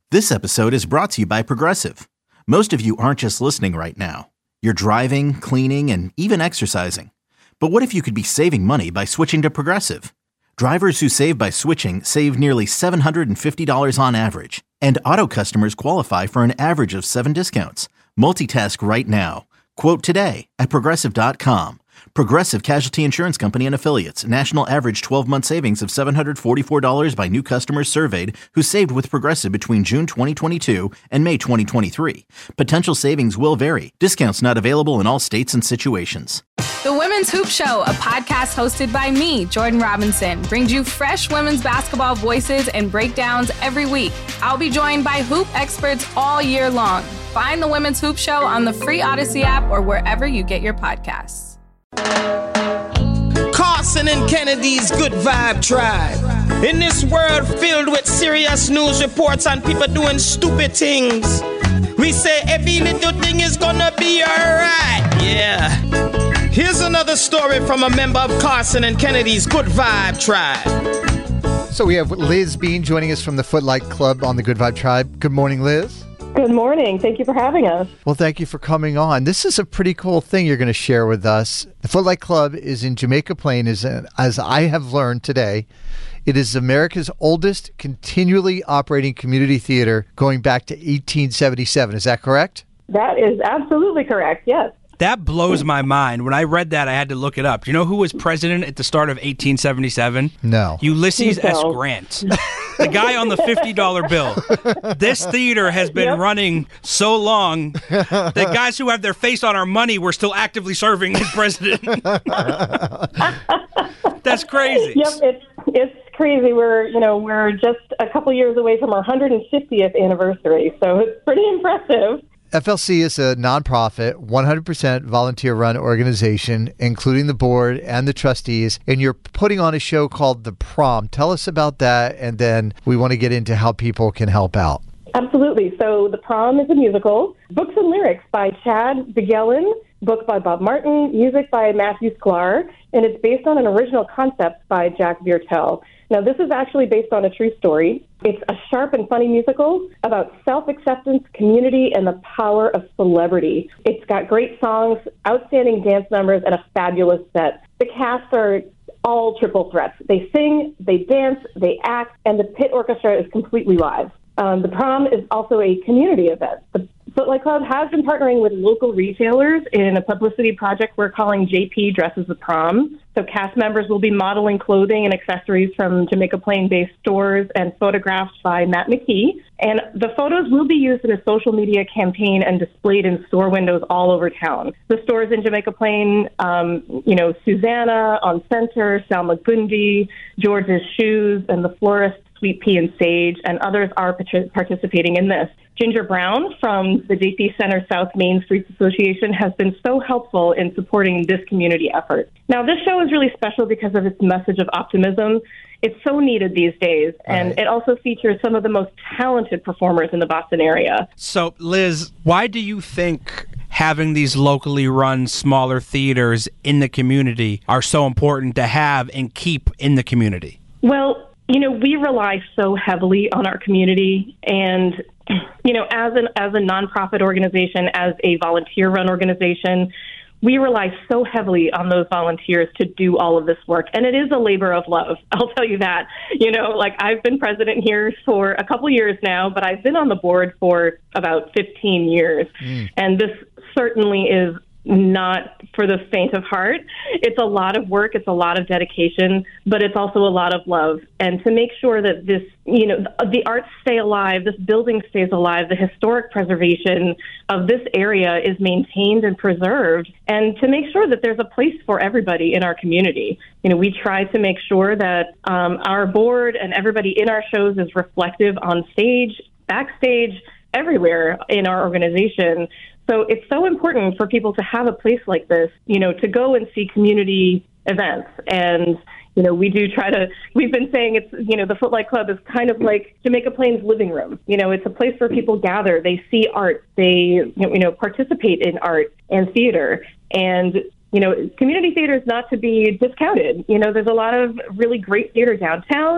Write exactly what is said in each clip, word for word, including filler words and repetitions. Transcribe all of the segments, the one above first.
This episode is brought to you by Progressive. Most of you aren't just listening right now. You're driving, cleaning, and even exercising. But what if you could be saving money by switching to Progressive? Drivers who save by switching save nearly seven hundred fifty dollars on average. And auto customers qualify for an average of seven discounts. Multitask right now. Quote today at Progressive dot com. Progressive Casualty Insurance Company and Affiliates. National average twelve-month savings of seven hundred forty-four dollars by new customers surveyed who saved with Progressive between June twenty twenty-two and May twenty twenty-three. Potential savings will vary. Discounts not available in all states and situations. The Women's Hoop Show, a podcast hosted by me, Jordan Robinson, brings you fresh women's basketball voices and breakdowns every week. I'll be joined by hoop experts all year long. Find the Women's Hoop Show on the free Odyssey app or wherever you get your podcasts. Carson and Kennedy's Good Vibe Tribe. In this world filled with serious news reports and people doing stupid things, we say every little thing is gonna be alright. Yeah. Here's another story from a member of Carson and Kennedy's Good Vibe Tribe. So we have Liz Bean joining us from the Footlight Club on the Good Vibe Tribe. Good morning, Liz. Good morning. Thank you for having us. Well, thank you for coming on. This is a pretty cool thing you're going to share with us. The Footlight Club is in Jamaica Plain, is as I have learned today. It is America's oldest continually operating community theater going back to eighteen seventy-seven. Is that correct? That is absolutely correct, yes. That blows my mind. When I read that, I had to look it up. Do you know who was president at the start of eighteen seventy-seven? No. Ulysses No. S. Grant. The guy on the fifty dollar bill. This theater has been Yep. running so long that guys who have their face on our money were still actively serving as president. That's crazy. Yep, it's it's crazy. We're you know we're just a couple years away from our one hundred fiftieth anniversary, so it's pretty impressive. F L C is a nonprofit, one hundred percent volunteer-run organization, including the board and the trustees, and you're putting on a show called The Prom. Tell us about that, and then we want to get into how people can help out. Absolutely. So The Prom is a musical, books and lyrics by Chad Bigelen, book by Bob Martin, music by Matthew Sklar, and it's based on an original concept by Jack Viertel. Now, this is actually based on a true story. It's a sharp and funny musical about self-acceptance, community, and the power of celebrity. It's got great songs, outstanding dance numbers, and a fabulous set. The cast are all triple threats. They sing, they dance, they act, and the pit orchestra is completely live. Um, the Prom is also a community event. The Footlight Club has been partnering with local retailers in a publicity project we're calling J P Dresses the Prom. So cast members will be modeling clothing and accessories from Jamaica Plain-based stores and photographed by Matt McKee. And the photos will be used in a social media campaign and displayed in store windows all over town. The stores in Jamaica Plain, um, you know, Susanna, On Center, Salma Gundi, George's Shoes, and the florist Sweet Pea and Sage, and others are part- participating in this. Ginger Brown from the J P Center South Main Streets Association has been so helpful in supporting this community effort. Now, this show is really special because of its message of optimism. It's so needed these days, and Right. it also features some of the most talented performers in the Boston area. So, Liz, why do you think having these locally run smaller theaters in the community are so important to have and keep in the community? Well, you know, we rely so heavily on our community, and, you know, as an as a nonprofit organization, as a volunteer-run organization, we rely so heavily on those volunteers to do all of this work. And it is a labor of love. I'll tell you that. You know, like I've been president here for a couple years now, but I've been on the board for about fifteen years. Mm. And this certainly is not for the faint of heart. It's a lot of work. It's a lot of dedication, but it's also a lot of love. And to make sure that this, you know, the arts stay alive, this building stays alive, the historic preservation of this area is maintained and preserved, and to make sure that there's a place for everybody in our community. You know, we try to make sure that um, our board and everybody in our shows is reflective on stage, backstage, everywhere in our organization. So it's so important for people to have a place like this, you know, to go and see community events. And, you know, we do try to, we've been saying it's, you know, the Footlight Club is kind of like Jamaica Plain's living room. You know, it's a place where people gather, they see art, they, you know, participate in art and theater. And, you know, community theater is not to be discounted. You know, there's a lot of really great theater downtown.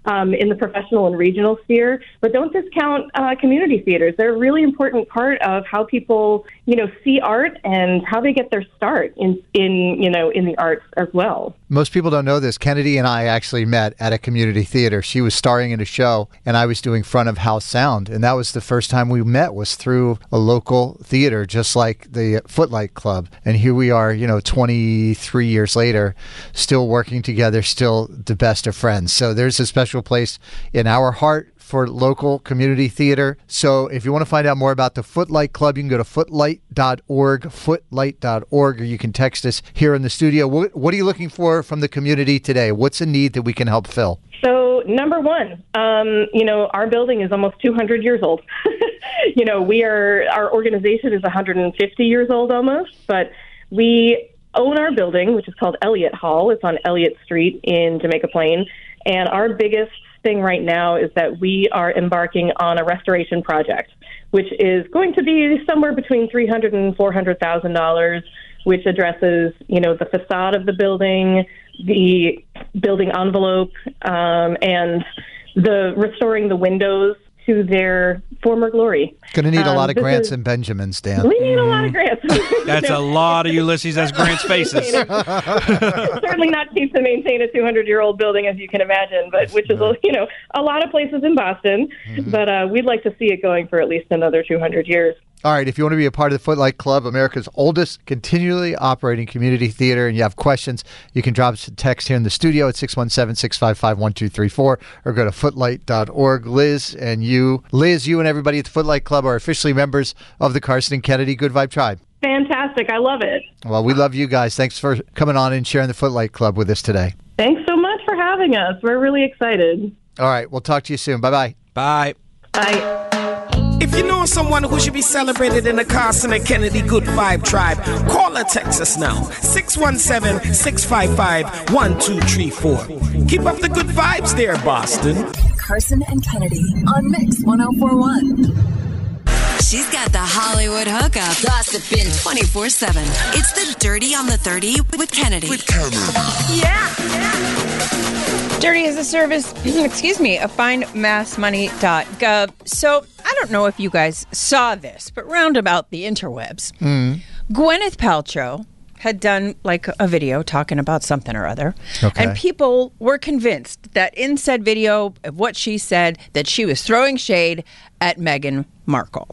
um, in the professional and regional sphere. But don't discount uh, community theaters. They're a really important part of how people, you know, see art and how they get their start in, in you know, in the arts as well. Most people don't know this. Kennedy and I actually met at a community theater. She was starring in a show, and I was doing front of house sound. And that was the first time we met, was through a local theater, just like the Footlight Club. And here we are, you know, twenty-three years later, still working together, still the best of friends. So there's a special place in our heart for local community theater. So if you want to find out more about the Footlight Club, you can go to footlight dot org, footlight dot org, or you can text us here in the studio. What, what are you looking for from the community today? What's a need that we can help fill? So number one, um, you know, our building is almost two hundred years old. you know, we are, our organization is one hundred fifty years old almost, but we own our building, which is called Elliott Hall. It's on Elliott Street in Jamaica Plain. And our biggest thing right now is that we are embarking on a restoration project, which is going to be somewhere between three hundred thousand dollars and four hundred thousand dollars, which addresses, you know, the facade of the building, the building envelope, um, and the restoring the windows to their former glory. Going to need a Um, lot of this Grants is- and Benjamins, Dan. We need a lot of grants. That's a lot of Ulysses S. Grant's faces. It's certainly not cheap to maintain a two hundred year old building, as you can imagine, but which is, you know, a lot of places in Boston. Mm-hmm. But uh, we'd like to see it going for at least another two hundred years. All right, if you want to be a part of the Footlight Club, America's oldest continually operating community theater, and you have questions, you can drop us a text here in the studio at six one seven, six five five, one two three four or go to footlight dot org. Liz and you, Liz, you and everybody at the Footlight Club are officially members of the Carson and Kennedy Good Vibe Tribe. Fantastic. I love it. Well, we love you guys. Thanks for coming on and sharing the Footlight Club with us today. Thanks so much for having us. We're really excited. All right, we'll talk to you soon. Bye-bye. Bye. Bye. If you know someone who should be celebrated in the Carson and Kennedy Good Vibe Tribe, call or text us now. six one seven, six five five, one two three four. Keep up the good vibes there, Boston. Carson and Kennedy on Mix one oh four point one. She's got the Hollywood hookup, gossiping twenty-four seven. It's the Dirty on the thirty with Kennedy. With Kennedy. Yeah. Dirty is a service, excuse me, of find mass money dot gov. So I don't know if you guys saw this, but round about the interwebs, mm. Gwyneth Paltrow had done like a video talking about something or other. Okay. And people were convinced that in said video of what she said, that she was throwing shade at Meghan Markle.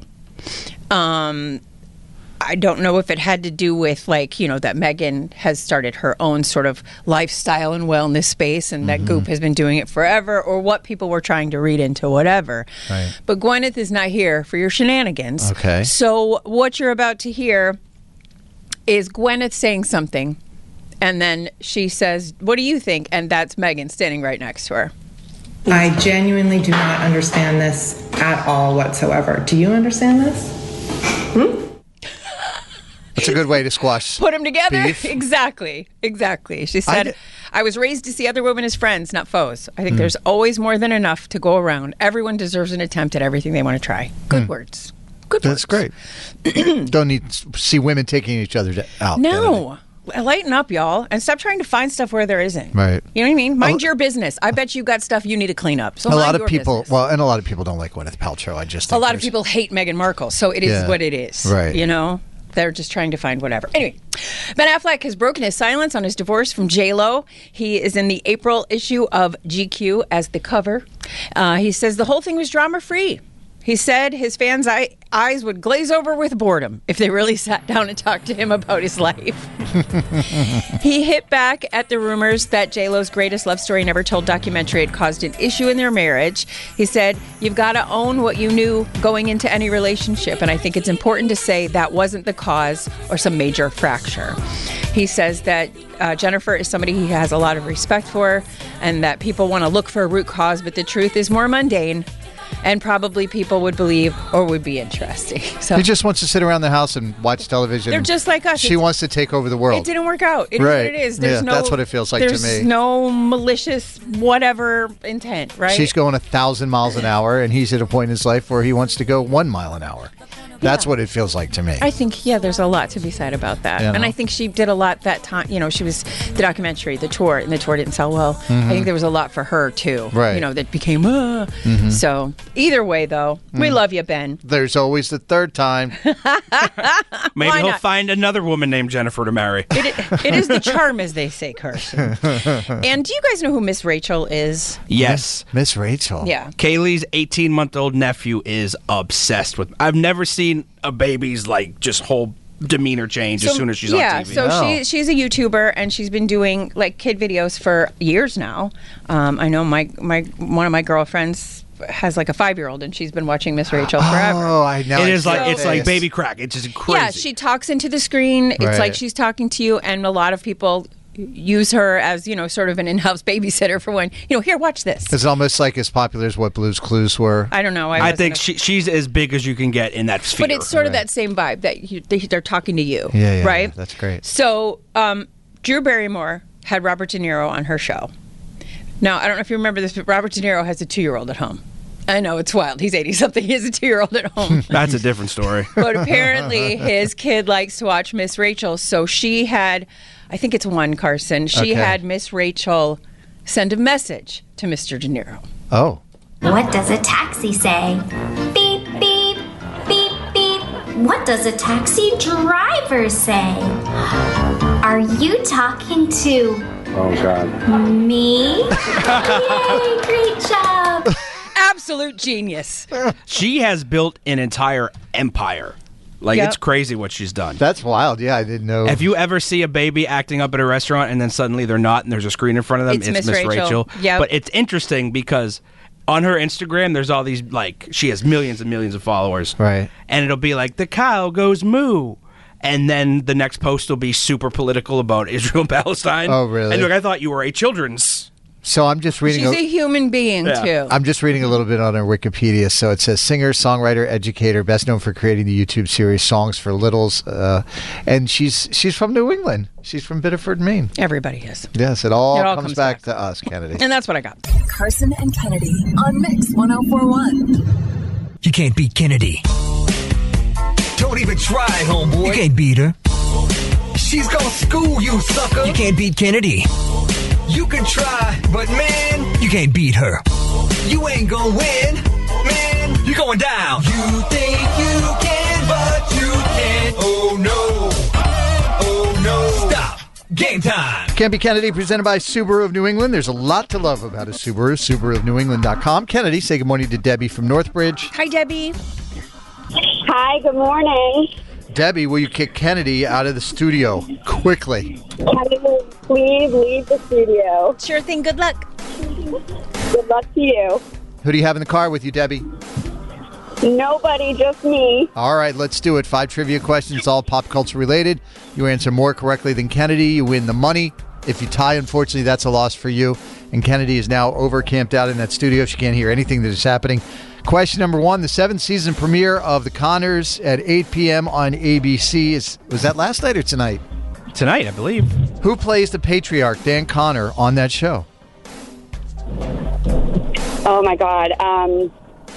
Um, I don't know if it had to do with, like, you know, that Meghan has started her own sort of lifestyle and wellness space, and that mm-hmm. Goop has been doing it forever, or what people were trying to read into whatever. Right. But Gwyneth is not here for your shenanigans. Okay. So what you're about to hear is Gwyneth saying something, and then she says, "What do you think?" And that's Meghan standing right next to her. I genuinely do not understand this at all whatsoever. Do you understand this? Hmm? That's a good way to squash Put them together? beef. Exactly. Exactly. She said, I, d- I was raised to see other women as friends, not foes. I think mm. there's always more than enough to go around. Everyone deserves an attempt at everything they want to try. Good mm. words. Good That's words. great. Don't need to see women taking each other out. No. Lighten up, y'all, and stop trying to find stuff where there isn't. Right. You know what I mean? Mind your business. I bet you got stuff you need to clean up. So a mind lot of your people, business. well, and a lot of people don't like Gwyneth Paltrow. I just a think lot of there's- people hate Meghan Markle, so it is Yeah. what it is. Right. You know, they're just trying to find whatever. Anyway, Ben Affleck has broken his silence on his divorce from J Lo. He is in the April issue of G Q as the cover. Uh, he says the whole thing was drama free. He said his fans' eye, eyes would glaze over with boredom if they really sat down and talked to him about his life. He hit back at the rumors that J Lo's Greatest Love Story Never Told documentary had caused an issue in their marriage. He said, "You've got to own what you knew going into any relationship, and I think it's important to say that wasn't the cause or some major fracture." He says that uh, Jennifer is somebody he has a lot of respect for, and that people want to look for a root cause, but the truth is more mundane. And probably people would believe or would be interesting. So he just wants to sit around the house and watch television. They're just like us. She It's- wants to take over the world. It didn't work out. It Right. is what it is. There's Yeah, no, that's what it feels like to there's me. no malicious whatever intent, right? She's going a thousand miles an hour, and he's at a point in his life where he wants to go one mile an hour. That's what it feels like to me. I think, yeah, there's a lot to be said about that. You know? And I think she did a lot that time. You know, she was the documentary, the tour, and the tour didn't sell well. Mhm. I think there was a lot for her, too. Right. You know, that became, uh. Mhm. So either way, though, we Mm. love you, Ben. There's always the third time. Maybe Why he'll not? find another woman named Jennifer to marry. It, it is the charm, as they say, Carson. And do you guys know who Miss Rachel is? Yes. Miss Rachel. Yeah. Kaylee's eighteen-month-old nephew is obsessed with. I've never seen a baby's like just whole demeanor change as soon as she's yeah, on T V. so she she's a YouTuber and she's been doing like kid videos for years now. Um, I know my my one of my girlfriends has like a five-year-old and she's been watching Miss Rachel forever. Oh, I know. It I is see like her it's like face. baby crack. It's just crazy. Yeah, she talks into the screen. It's Right. like she's talking to you, and a lot of people use her as, you know, sort of an in-house babysitter for when, you know, here, watch this. It's almost like as popular as what Blue's Clues were. I don't know. I, I wasn't think a- she, she's as big as you can get in that sphere. But it's sort of that same vibe that you, they, they're talking to you, Yeah, yeah, right? yeah, that's great. So, um, Drew Barrymore had Robert De Niro on her show. Now, I don't know if you remember this, but Robert De Niro has a two-year-old at home. I know, it's wild. He's eighty-something. He has a two-year-old at home. That's a different story. But apparently his kid likes to watch Miss Rachel. So she had, I think it's one, Carson, she Okay. had Miss Rachel send a message to Mister De Niro. Oh. What does a taxi say? Beep, beep, beep, beep. What does a taxi driver say? Are you talking to Oh, God. me? Yay, great job. Absolute genius. She has built an entire empire. Like, Yep. it's crazy what she's done. That's wild. Yeah, I didn't know. If you ever see a baby acting up at a restaurant and then suddenly they're not and there's a screen in front of them, It's it's, Miss Miss Rachel. Rachel. Yep. But it's interesting because on her Instagram, there's all these, like, she has millions and millions of followers. Right. And it'll be like, the cow goes moo. And then the next post will be super political about Israel and Palestine. Oh, really? And you're like, I thought you were a children's. So I'm just reading. She's a- a human being, Yeah. too. I'm just reading a little bit on her Wikipedia. So it says singer, songwriter, educator, best known for creating the YouTube series Songs for Littles, uh, and she's she's from New England. She's from Biddeford, Maine. Everybody is. Yes, it all, It all comes, comes back, to us, Kennedy. And that's what I got. Carson and Kennedy on Mix one oh four one. You can't beat Kennedy. Don't even try, homeboy. You can't beat her. She's gonna school you, sucker. You can't beat Kennedy. You can try, but man, you can't beat her. You ain't gonna win, man. You're going down. You think you can, but you can't. Oh no. Oh no. Stop. Game time. Can't Be Kennedy, presented by Subaru of New England. There's a lot to love about a Subaru. Subaru of New England dot com. Kennedy, say good morning to Debbie from Northbridge. Hi, Debbie. Hi, good morning. Debbie, will you kick Kennedy out of the studio quickly? Can you please leave the studio? Sure thing. Good luck. Good luck to you. Who do you have in the car with you, Debbie? Nobody, just me. All right, let's do it. Five trivia questions, all pop culture related. You answer more correctly than Kennedy, you win the money. If you tie, unfortunately, that's a loss for you. And Kennedy is now over camped out in that studio. She can't hear anything that is happening. Question number one, the seventh season premiere of The Conners at eight p.m. on A B C. Is Was that last night or tonight? Tonight, I believe. Who plays the patriarch, Dan Connor, on that show? Oh, my God. Um,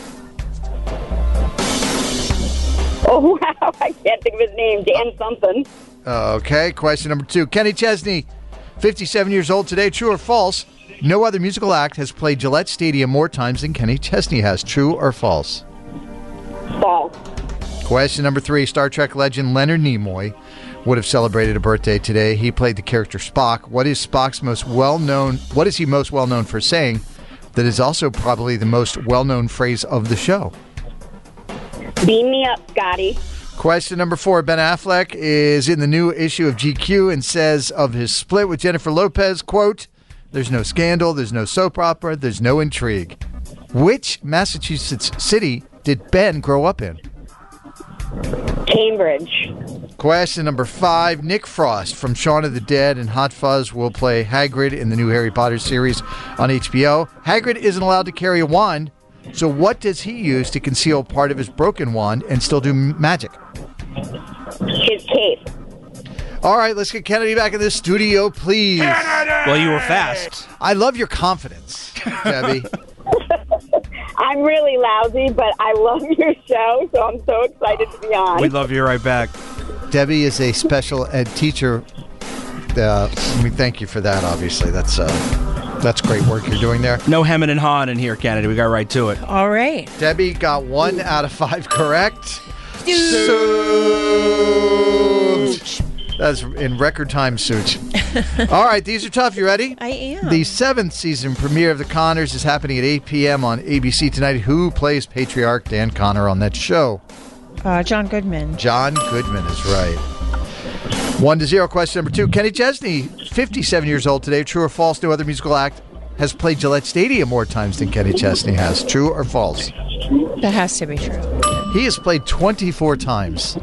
oh, wow. I can't think of his name. Dan something. Okay, question number two. Kenny Chesney, fifty-seven years old today. True or false? No other musical act has played Gillette Stadium more times than Kenny Chesney has. True or false? False. Question number three. Star Trek legend Leonard Nimoy would have celebrated a birthday today. He played the character Spock. What is Spock's most well-known, what is he most well-known for saying that is also probably the most well-known phrase of the show? Beam me up, Scotty. Question number four. Ben Affleck is in the new issue of G Q and says of his split with Jennifer Lopez, quote, "There's no scandal, there's no soap opera, there's no intrigue." Which Massachusetts city did Ben grow up in? Cambridge. Question number five. Nick Frost from Shaun of the Dead and Hot Fuzz will play Hagrid in the new Harry Potter series on H B O. Hagrid isn't allowed to carry a wand, so what does he use to conceal part of his broken wand and still do m- magic? His cape. All right, let's get Kennedy back in the studio, please. Well, you were fast. I love your confidence, Debbie. I'm really lousy, but I love your show, so I'm so excited to be on. We love you right back. Debbie is a special ed teacher. Uh, we thank you for that, obviously. That's uh, that's great work you're doing there. No hemming and hawing in here, Kennedy. We got right to it. All right. Debbie got one out of five correct. Suit. That's in record time, Suit. All right, these are tough. You ready? I am. The seventh season premiere of The Conners is happening at eight p.m. on A B C tonight. Who plays Patriarch Dan Connor on that show? Uh, John Goodman. John Goodman is right. One to zero. Question number two. Kenny Chesney, fifty-seven years old today. True or false? No other musical act has played Gillette Stadium more times than Kenny Chesney has. True or false? That has to be true. He has played twenty-four times.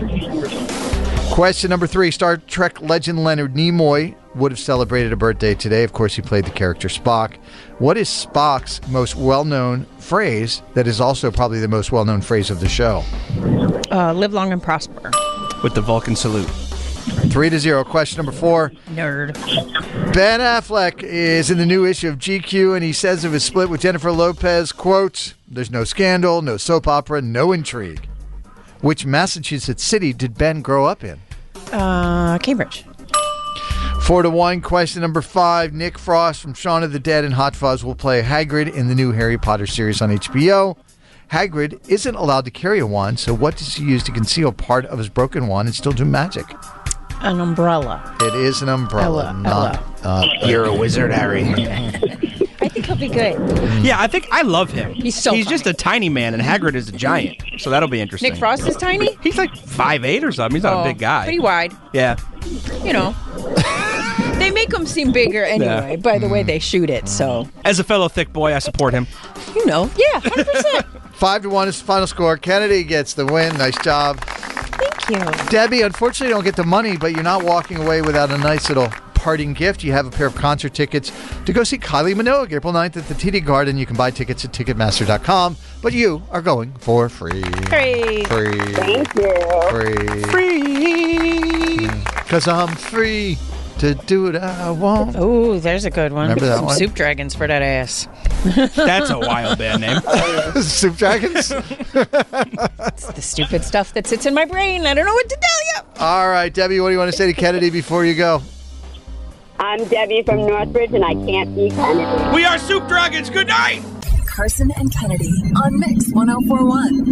Question number three. Star Trek legend Leonard Nimoy would have celebrated a birthday today. Of course, he played the character Spock. What is Spock's most well-known phrase that is also probably the most well-known phrase of the show? Uh, live long and prosper. With the Vulcan salute. Three to zero. Question number four. Nerd. Ben Affleck is in the new issue of G Q, and he says of his split with Jennifer Lopez, quote, "There's no scandal, no soap opera, no intrigue." Which Massachusetts city did Ben grow up in? Uh, Cambridge. Four to one. Question number five. Nick Frost from Shaun of the Dead and Hot Fuzz will play Hagrid in the new Harry Potter series on H B O. Hagrid isn't allowed to carry a wand, so what does he use to conceal part of his broken wand and still do magic? An umbrella. It is an umbrella. Ella, not, uh, You're a wizard, Harry. I think he'll be good. Yeah, I think I love him. He's so He's funny. just a tiny man, and Hagrid is a giant. So that'll be interesting. Nick Frost is tiny? He's like five eight or something. He's not Oh, a big guy. Pretty wide. Yeah. You know. They make him seem bigger anyway Yeah. by the way they shoot it, so. As a fellow thick boy, I support him. You know. Yeah, one hundred percent. Five to one is the final score. Kennedy gets the win. Nice job. Thank you. Debbie, unfortunately, you don't get the money, but you're not walking away without a nice little parting gift. You have a pair of concert tickets to go see Kylie Minogue April ninth at the T D Garden. You can buy tickets at Ticketmaster dot com, but you are going for free. Free. Free. Thank you. Free. Free. Because I'm free to do what I want. Oh, there's a good one. Remember that Some one? Soup Dragons for that ass. That's a wild band name. Soup Dragons? It's the stupid stuff that sits in my brain. I don't know what to tell you. All right, Debbie, what do you want to say to Kennedy before you go? I'm Debbie from Northbridge, and I can't be Kennedy. We are Soup Dragons. Good night. Carson and Kennedy on Mix one oh four one.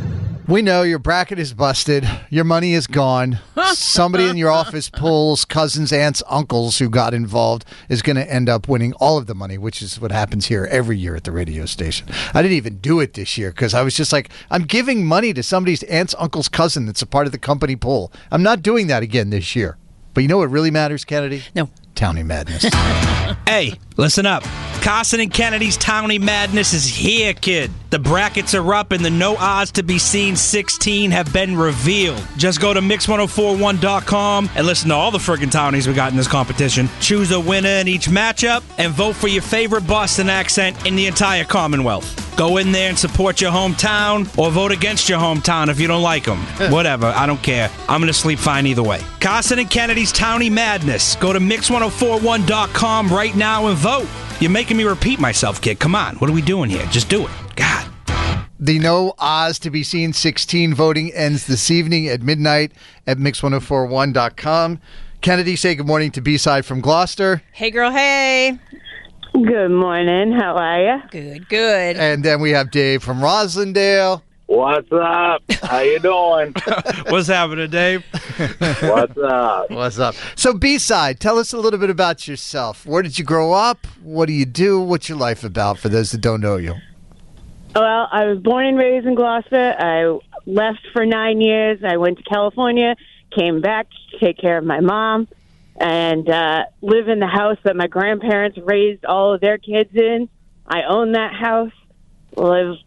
We know your bracket is busted. Your money is gone. Somebody in your office pulls cousins, aunts, uncles who got involved is going to end up winning all of the money, which is what happens here every year at the radio station. I didn't even do it this year because I was just like, I'm giving money to somebody's aunt's, uncle's cousin that's a part of the company pool. I'm not doing that again this year. But you know what really matters, Kennedy? No. Townie Madness. Hey, listen up. Carson and Kennedy's Townie Madness is here, kid. The brackets are up and the no odds to be seen sixteen have been revealed. Just go to mix ten forty-one dot com and listen to all the friggin' townies we got in this competition. Choose a winner in each matchup and vote for your favorite Boston accent in the entire Commonwealth. Go in there and support your hometown or vote against your hometown if you don't like them. Whatever, I don't care. I'm going to sleep fine either way. Carson and Kennedy's Townie Madness. Go to mix ten forty-one dot com right now and vote. You're making me repeat myself, kid. Come on. What are we doing here? Just do it. God. The no Oz to be seen sixteen voting ends this evening at midnight at mix ten forty-one dot com. Kennedy, say good morning to B-Side from Gloucester. Hey, girl, hey. Good morning. How are you? Good, good. And then we have Dave from Roslindale. What's up? How you doing? What's happening, Dave? What's up? What's up? So B-Side, tell us a little bit about yourself. Where did you grow up? What do you do? What's your life about for those that don't know you? Well, I was born and raised in Gloucester. I left for nine years. I went to California, came back to take care of my mom, and uh, live in the house that my grandparents raised all of their kids in. I own that house. Live,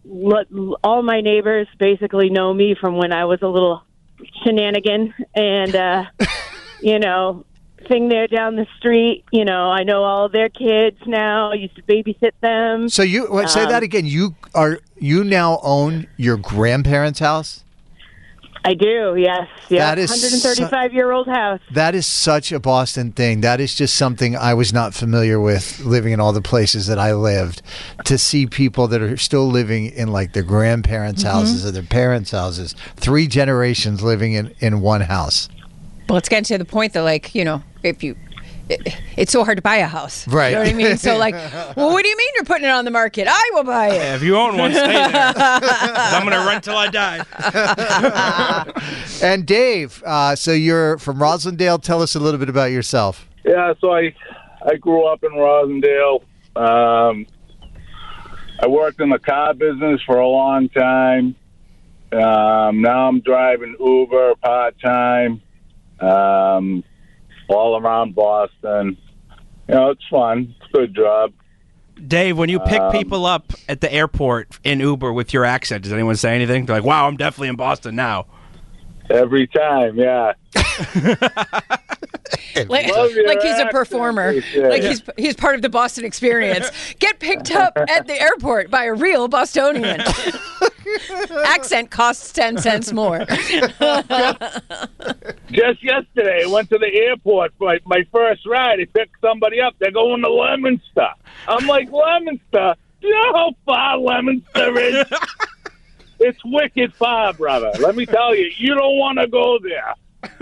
all my neighbors basically know me from when I was a little shenanigan, and uh, you know, thing there down the street. You know, I know all of their kids now. I used to babysit them. So you wait, say Um, that again. You are you now own your grandparents' house? I do, yes. Yeah, That is one hundred thirty-five-year-old house. That is such a Boston thing. That is just something I was not familiar with living in all the places that I lived. To see people that are still living in like their grandparents' Mhm. houses or their parents' houses, three generations living in, in one house. Well, it's getting to the point that, like, you know, if you, it, it's so hard to buy a house. Right. You know what I mean? So, like, well, what do you mean you're putting it on the market? I will buy it. Yeah, if you own one, stay there. I'm going to rent till I die. And Dave, uh, so you're from Roslindale. Tell us a little bit about yourself. Yeah, so I I grew up in Rosendale. Um, I worked in the car business for a long time. Um, now I'm driving Uber part-time, um, all around Boston. You know, it's fun. It's a good job. Dave, when you pick Um, people up at the airport in Uber with your accent, does anyone say anything? They're like, wow, I'm definitely in Boston now. Every time, yeah. Like, Love your like he's a accent, performer. yeah. Like he's he's part of the Boston experience. Get picked up at the airport by a real Bostonian. Accent costs ten cents more. Just yesterday, I went to the airport for my, my first ride. I picked somebody up. They're going to Leominster. I'm like, Leominster? Do you know how far Leominster is? It's wicked far, brother. Let me tell you, you don't want to go there.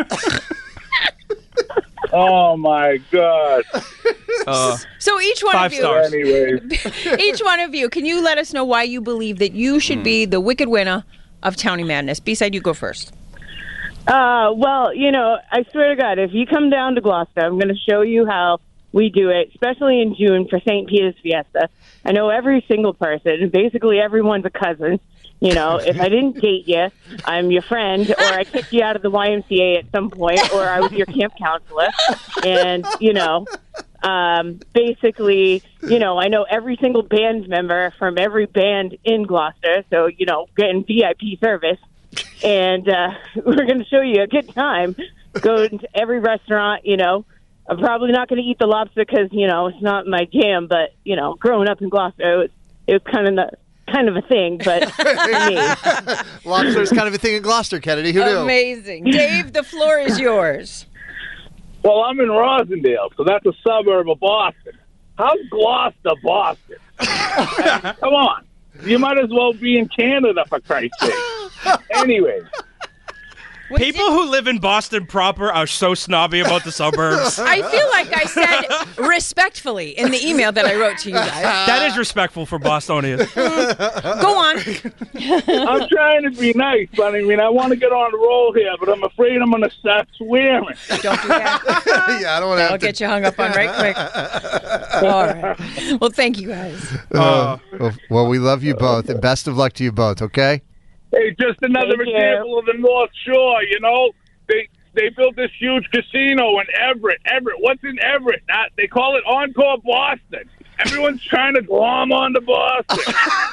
Oh, my God. Uh, So each one Five of you, stars. Anyways, each one of you, can you let us know why you believe that you should be the wicked winner of Townie Madness? B-side, you go first. Uh, well, you know, I swear to God, if you come down to Gloucester, I'm going to show you how we do it, especially in June for Saint Peter's Fiesta. I know every single person. Basically, everyone's a cousin. You know, if I didn't date you, I'm your friend, or I kicked you out of the Y M C A at some point, or I was your camp counselor. And, you know, um, basically, you know, I know every single band member from every band in Gloucester, so, you know, getting V I P service. And uh, we're going to show you a good time. Go to every restaurant, you know. I'm probably not going to eat the lobster because, you know, it's not my jam, but, you know, growing up in Gloucester, it was, it was kind of the... kind of a thing, but for me. Lobster is kind of a thing in Gloucester, Kennedy. Who knew? Amazing. Dave, the floor is yours. well, I'm in Rosendale, so that's a suburb of Boston. How's Gloucester, Boston? Come on. You might as well be in Canada, for Christ's sake. Anyways. People who live in Boston proper are so snobby about the suburbs. I feel like I said respectfully in the email that I wrote to you guys. That is respectful for Bostonians. Go on. I'm trying to be nice, but I mean, I want to get on the roll here, but I'm afraid I'm going to start swearing. Don't do that. Yeah, I don't want to I'll get you hung up on right quick. All right. Well, thank you guys. Uh, well, well, we love you both, and best of luck to you both, okay? Hey, just another Thank you. example of the North Shore, you know? They they built this huge casino in Everett. Everett, what's in Everett? Not, they call it Encore Boston. Everyone's trying to glom onto Boston.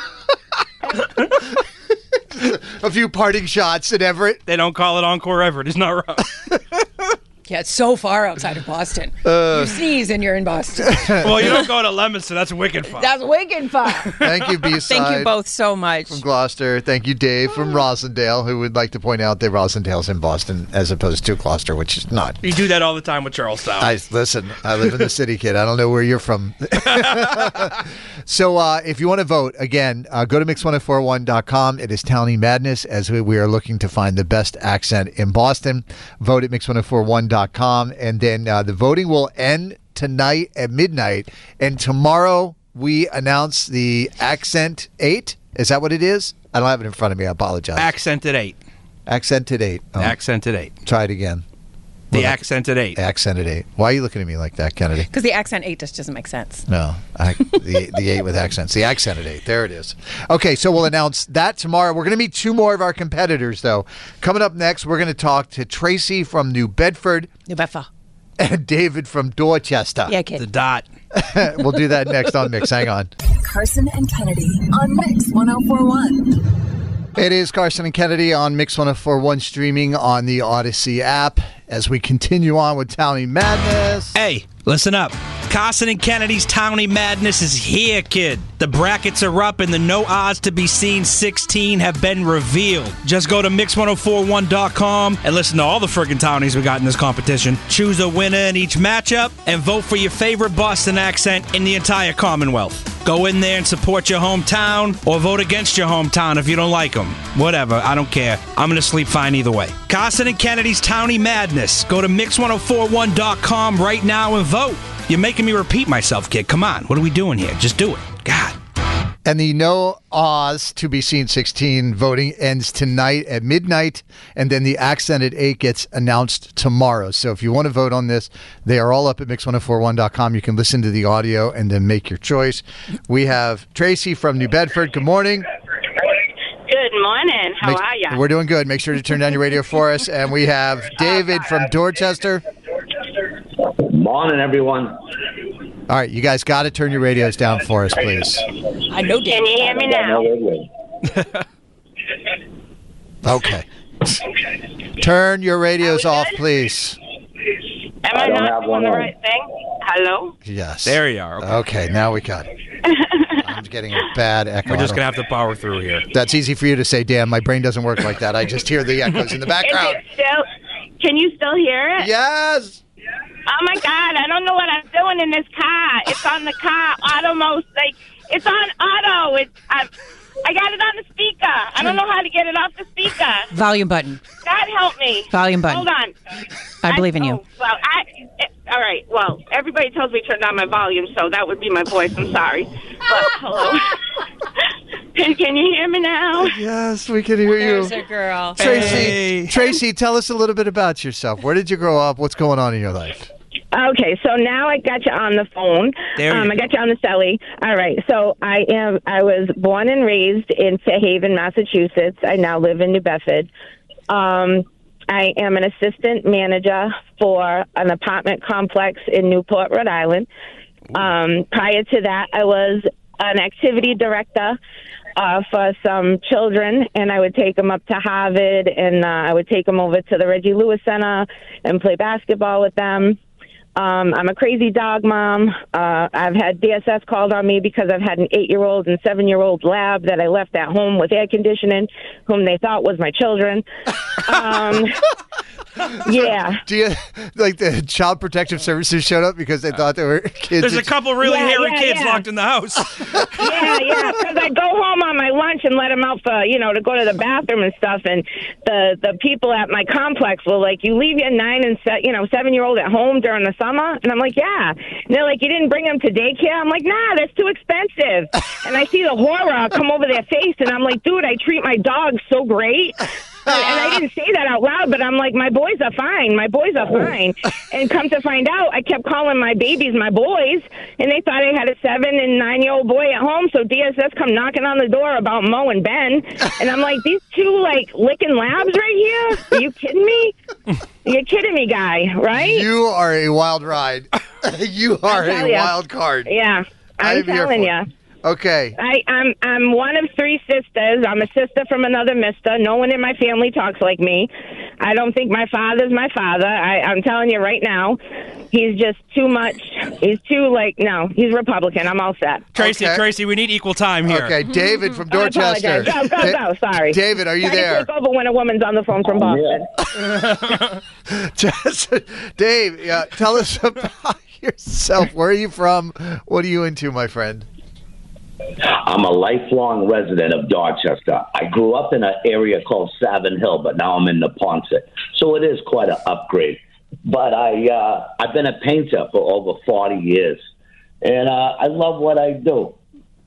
A few parting shots at Everett. They don't call it Encore Everett. He's not wrong. Yeah, it's so far outside of Boston. Uh, you sneeze and you're in Boston. Well, you don't go to Leominster. That's wicked fun. That's wicked fun. Thank you, B-side. Thank you both so much. From Gloucester. Thank you, Dave from Rosendale, who would like to point out that Rosendale's in Boston as opposed to Gloucester, which is not. You do that all the time with Charlestown. I listen. I live in the city, kid. I don't know where you're from. So, uh, if you want to vote again, uh, go to mix ten forty-one dot com. It is Townie Madness as we, we are looking to find the best accent in Boston. Vote at mix ten forty-one dot com, and then uh, the voting will end tonight at midnight. And tomorrow we announce the accent eight. Is that what it is? I don't have it in front of me. I apologize. Accented eight. Accented eight. Oh. Accented eight. Try it again. The Well, accented eight. Accented eight. Why are you looking at me like that, Kennedy? Because the accent eight just doesn't make sense. No, I, the the eight with accents. The accented eight. There it is. Okay, so we'll announce that tomorrow. We're going to meet two more of our competitors, though. Coming up next, we're going to talk to Tracy from New Bedford. New Bedford. And David from Dorchester. Yeah, kid. The dot. We'll do that next on Mix. Hang on. Carson and Kennedy on Mix ten forty-one. It is Carson and Kennedy on Mix ten forty-one, streaming on the Odyssey app as we continue on with Townie Madness. Hey, listen up. Carson and Kennedy's Townie Madness is here, kid. The brackets are up and the no odds to be seen sixteen have been revealed. Just go to mix ten forty-one dot com and listen to all the friggin' Townies we got in this competition. Choose a winner in each matchup and vote for your favorite Boston accent in the entire Commonwealth. Go in there and support your hometown or vote against your hometown if you don't like them. Whatever, I don't care. I'm going to sleep fine either way. Carson and Kennedy's Townie Madness. Go to mix ten forty-one dot com right now and vote. You're making me repeat myself, kid. Come on. What are we doing here? Just do it. God. And the no Oz to be seen sixteen voting ends tonight at midnight, and then the accented eight gets announced tomorrow. So if you want to vote on this, they are all up at mix ten forty-one dot com. You can listen to the audio and then make your choice. We have Tracy from New Bedford. Good morning. Good morning. How Make, are you? We're doing good. Make sure to turn down your radio for us. And we have David from Dorchester. Morning, everyone. All right, you guys got to turn your radios down for us, please. I know, David. Can you hear me now? Okay. Turn your radios off, please. Am I, I not doing the right thing? Hello? Yes. There you are. Okay, okay now we got it. I'm getting a bad echo. We're just going to have to power through here. That's easy for you to say, damn, my brain doesn't work like that. I just hear the echoes in the background. Is it still, can you still hear it? Yes. Oh, my God. I don't know what I'm doing in this car. It's on the car. Automost. Like, it's on auto. It's, I, I got it on the speaker. I don't know how to get it off the speaker. Volume button. God help me. Volume button. Hold on. I believe I, in you. Oh, well, I, it, all right. Well, everybody tells me to turn down my volume, so that would be my voice. I'm sorry. But, hello. can, can you hear me now? Yes, we can hear you. There's a girl. Tracy, Hey. Tracy, tell us a little bit about yourself. Where did you grow up? What's going on in your life? Okay, so now I got you on the phone. There you um, I got you on the celly. All right, so I am. I was born and raised in Fairhaven, Massachusetts. I now live in New Bedford. Um, I am an assistant manager for an apartment complex in Newport, Rhode Island. Um, prior to that, I was an activity director uh, for some children, and I would take them up to Harvard, and uh, I would take them over to the Reggie Lewis Center and play basketball with them. Um, I'm a crazy dog mom. Uh, I've had D S S called on me because I've had an eight-year-old and seven-year-old lab that I left at home with air conditioning, whom they thought was my children. Um, yeah. Do you like the Child Protective Services showed up because they thought they were kids? There's a couple really Yeah, hairy yeah, kids yeah. locked in the house. Yeah, yeah, because I go home on my lunch and let them out for, you know, to go to the bathroom and stuff, and the the people at my complex were like, you leave your nine and, se- you know, seven-year-old at home during the summer? And I'm like, yeah. And they're like, you didn't bring them to daycare? I'm like, nah, that's too expensive. And I see the horror come over their face, and I'm like, dude, I treat my dogs so great. And, and I didn't say that out loud, but I'm like, my boys are fine. My boys are fine. And come to find out, I kept calling my babies my boys, and they thought I had a seven and nine-year-old boy at home. So D S S come knocking on the door about Mo and Ben. And I'm like, these two, like, licking labs right here? Are you kidding me? You're kidding me, guy, right? You are a wild ride. You are a ya. wild card. Yeah, I'm I'm here telling for you. it. Okay. I, I'm I'm one of three sisters. I'm a sister from another mister. No one in my family talks like me. I don't think my father's my father. I, I'm telling you right now, he's just too much. He's too, like, no, he's Republican. I'm all set. Tracy, Okay. Tracy, we need equal time here. Okay, David from I Dorchester. apologize. Go, go, go. Sorry. David, are you Try to there? take over when a woman's on the phone from Boston. Just, Dave, yeah, tell us about yourself. Where are you from? What are you into, my friend? I'm a lifelong resident of Dorchester. I grew up in an area called Savin Hill, but now I'm in Neponset. So it is quite an upgrade. But I, uh, I've been a painter for over forty years, and uh, I love what I do.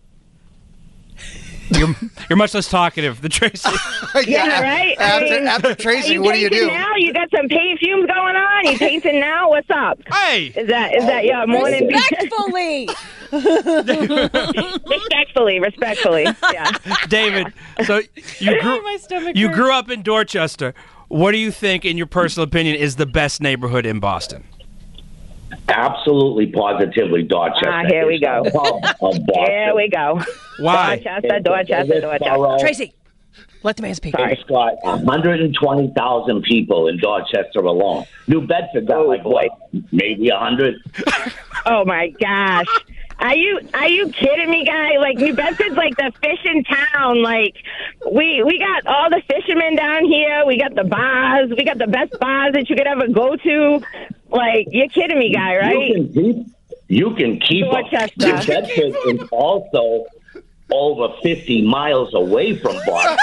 You're, you're much less talkative than Tracy. Yeah, right? I After, mean, after Tracy, are you what do you painting do? now? You got some paint fumes going on? You painting now? What's up? Hey! Is that is that your morning? Respectfully. respectfully, respectfully. Yeah. David, so you grew, My stomach you hurts. grew up in Dorchester. What do you think, in your personal opinion, is the best neighborhood in Boston? Absolutely, positively, Dorchester. Ah, here we It's the go. hub of Boston. Here we go. Why? Dorchester, Dorchester, Dorchester. Tracy, let the man speak. It's got one hundred twenty thousand people in Dorchester alone. New Bedford got like, what, maybe one hundred? Oh my gosh. Are you are you kidding me, guy? Like, New Bedford's like the fishing town. Like, we we got all the fishermen down here. We got the bars. We got the best bars that you could ever go to. Like, you're kidding me, guy, right? You can keep, you can keep up. New Bedford is also over fifty miles away from Boston.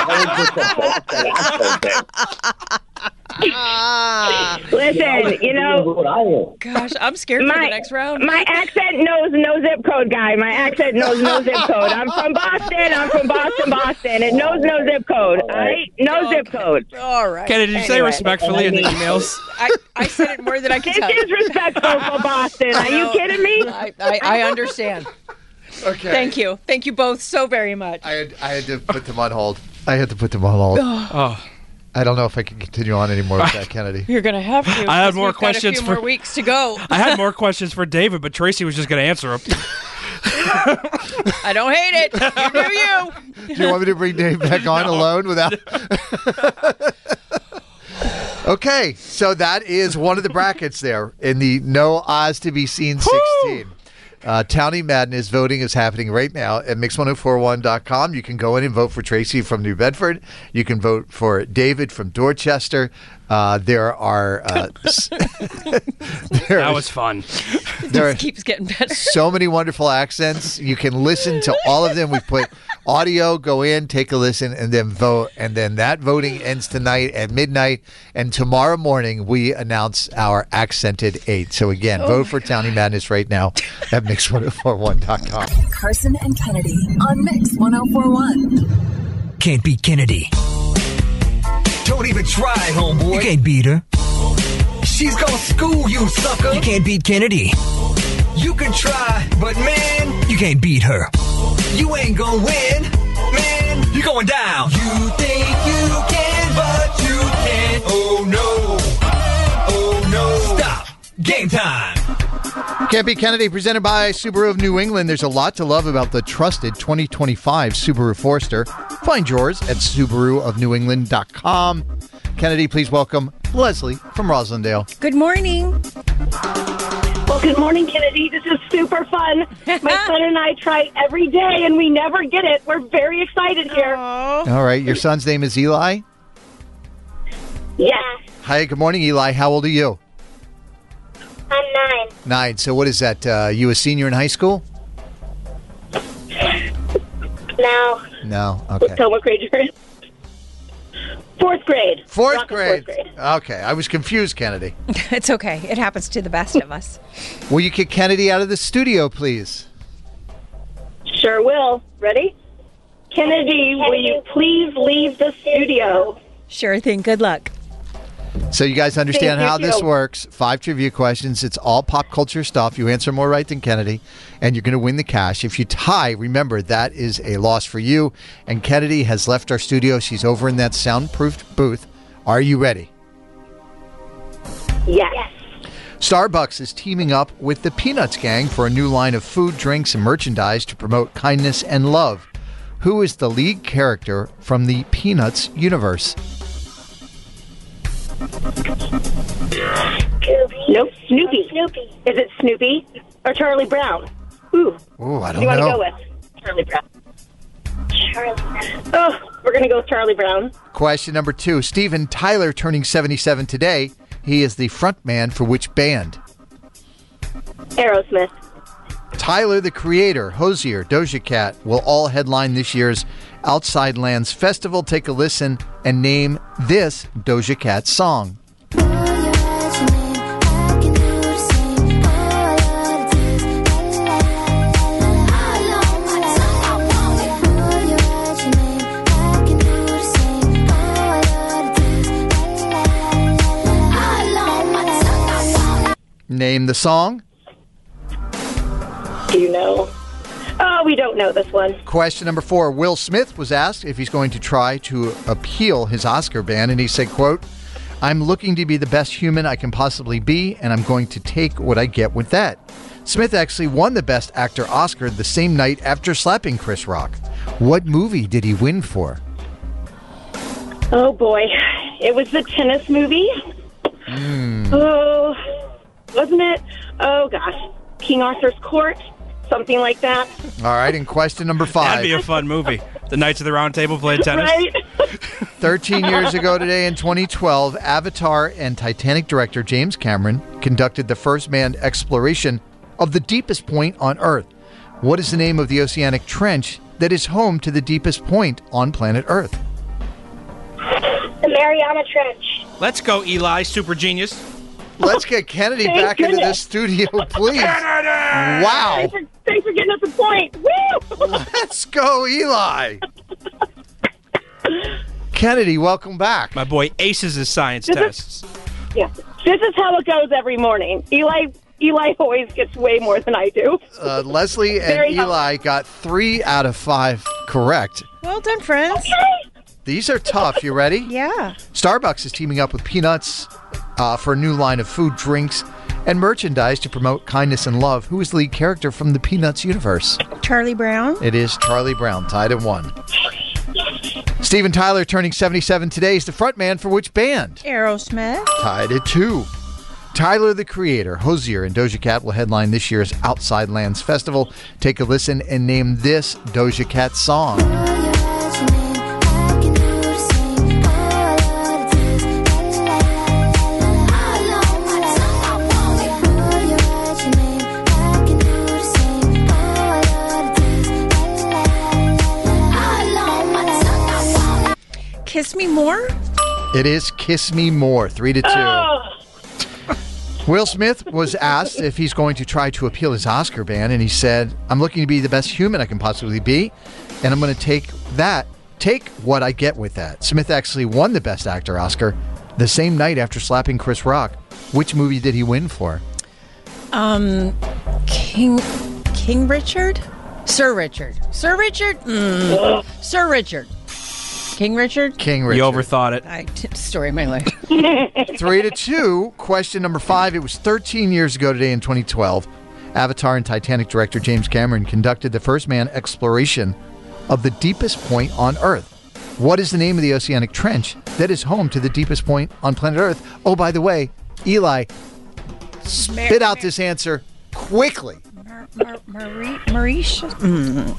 Listen, you know, gosh, I'm scared for the next round. My accent knows no zip code, guy. My accent knows no zip code. I'm from Boston. I'm from Boston, Boston. It knows no zip code. All right? No zip code. All right. Kennedy, did you say Anyway. respectfully in the emails? I, I said it more than I can This tell. is respectful for Boston. Are you kidding me? I, I, I understand. Okay. Thank you. Thank you both so very much. I had, I had to put them on hold. I had to put them on hold. Oh. I don't know if I can continue on anymore with that, Kennedy. You're going to have to. I had 'cause more we've got questions a few for- more weeks to go. I had more questions for David, but Tracy was just going to answer them. I don't hate it. You do you. Do you want me to bring Dave back on alone without... Okay, so that is one of the brackets there in the No Oz to be Seen sixteen. Uh, Townie Madness voting is happening right now at mix ten forty-one dot com. You can go in and vote for Tracy from New Bedford. You can vote for David from Dorchester. Uh, there are... Uh, s- there That are- was fun. There are This keeps getting better. so many wonderful accents. You can listen to all of them. We put audio, go in, take a listen, and then vote. And then that voting ends tonight at midnight. And tomorrow morning, we announce our accented eight. So again, Oh vote my for Townie Madness right now at mix ten forty-one dot com. Carson and Kennedy on Mix ten forty-one. Can't beat Kennedy. Don't even try, homeboy. You can't beat her. She's gonna school you, sucker. You can't beat Kennedy. You can try, but man, you can't beat her. You ain't gonna win, man. You're going down. You think you can, but you can't. Oh no. Oh no. Stop. Game time. Can't Beat Kennedy, presented by Subaru of New England. There's a lot to love about the trusted twenty twenty-five Subaru Forester. Find yours at Subaru of New England dot com. Kennedy, please welcome Leslie from Roslindale. Good morning. Well, good morning, Kennedy. This is super fun. My son and I try every day, and we never get it. We're very excited here. All right, your son's name is Eli? Yes. Hi, good morning, Eli. How old are you? I'm nine. Nine. So what is that? Uh, you a senior in high school? No. No. Okay. Tell what grade you're in. Fourth grade. Fourth Rockin' grade. Fourth grade. Okay, I was confused, Kennedy. It's okay. It happens to the best of us. Will you kick Kennedy out of the studio, please? Sure will. Ready? Kennedy, will you please leave the studio? Sure thing. Good luck. So you guys understand Thank you, how this too. works. Five trivia questions. It's all pop culture stuff. You answer more right than Kennedy, and you're going to win the cash. If you tie, remember, that is a loss for you. And Kennedy has left our studio. She's over in that soundproofed booth. Are you ready? Yes. Starbucks is teaming up with the Peanuts Gang for a new line of food, drinks, and merchandise to promote kindness and love. Who is the lead character from the Peanuts universe? Nope. Snoopy. Snoopy. Is it Snoopy or Charlie Brown? Ooh. Ooh, I What don't do you want to know. go with? Charlie Brown. Charlie Brown. Oh, we're going to go with Charlie Brown. Question number two. Steven Tyler turning seventy-seven today. He is the frontman for which band? Aerosmith. Tyler, the Creator, Hozier, Doja Cat will all headline this year's Outside Lands Festival. Take a listen and name this Doja Cat song. Name the song. Do you know? Oh, we don't know this one. Question number four. Will Smith was asked if he's going to try to appeal his Oscar ban, and he said, quote, "I'm looking to be the best human I can possibly be, and I'm going to take what I get with that." Smith actually won the Best Actor Oscar the same night after slapping Chris Rock. What movie did he win for? Oh, boy. It was the tennis movie. Mm. Oh, wasn't it? Oh, gosh. King Arthur's Court, something like that. All right, and question number five. That'd be a fun movie. The Knights of the Round Table playing tennis. Right? thirteen years ago today in twenty twelve, Avatar and Titanic director James Cameron conducted the first manned exploration of the deepest point on Earth. What is the name of the oceanic trench that is home to the deepest point on planet Earth? The Mariana Trench. Let's go, Eli, super genius. Let's get Kennedy Thank back into the goodness. studio, please. Wow. Thanks for, thanks for getting us a point. Woo! Let's go, Eli. Kennedy, welcome back. My boy aces his science This is- tests. Yeah. This is how it goes every morning. Eli Eli always gets way more than I do. Uh, Leslie and Very Eli got three out of five correct. Well done, friends. Okay. These are tough. You ready? Yeah. Starbucks is teaming up with Peanuts uh, for a new line of food, drinks, and merchandise to promote kindness and love. Who is the lead character from the Peanuts universe? Charlie Brown. It is Charlie Brown, tied at one. Steven Tyler turning seventy-seven today is the frontman for which band? Aerosmith. Tied at two. Tyler, the Creator, Hozier, and Doja Cat will headline this year's Outside Lands Festival. Take a listen and name this Doja Cat song. Kiss Me More. It is Kiss Me More, three to two. Oh. Will Smith was asked if he's going to try to appeal his Oscar ban, and he said, I'm looking to be the best human I can possibly be, and I'm going to take that, take what I get with that. Smith actually won the Best Actor Oscar the same night after slapping Chris Rock. Which movie did he win for? Um, King King Richard? Sir Richard. Sir Richard? Mm. Sir Richard. King Richard? King Richard. You overthought it. I, t- story of my life. Three to two. Question number five. It was thirteen years ago today in twenty twelve. Avatar and Titanic director James Cameron conducted the first manned exploration of the deepest point on Earth. What is the name of the oceanic trench that is home to the deepest point on planet Earth? Oh, by the way, Eli, spit out this answer quickly. Mar- Mar- Marie- Mauritius? Mm.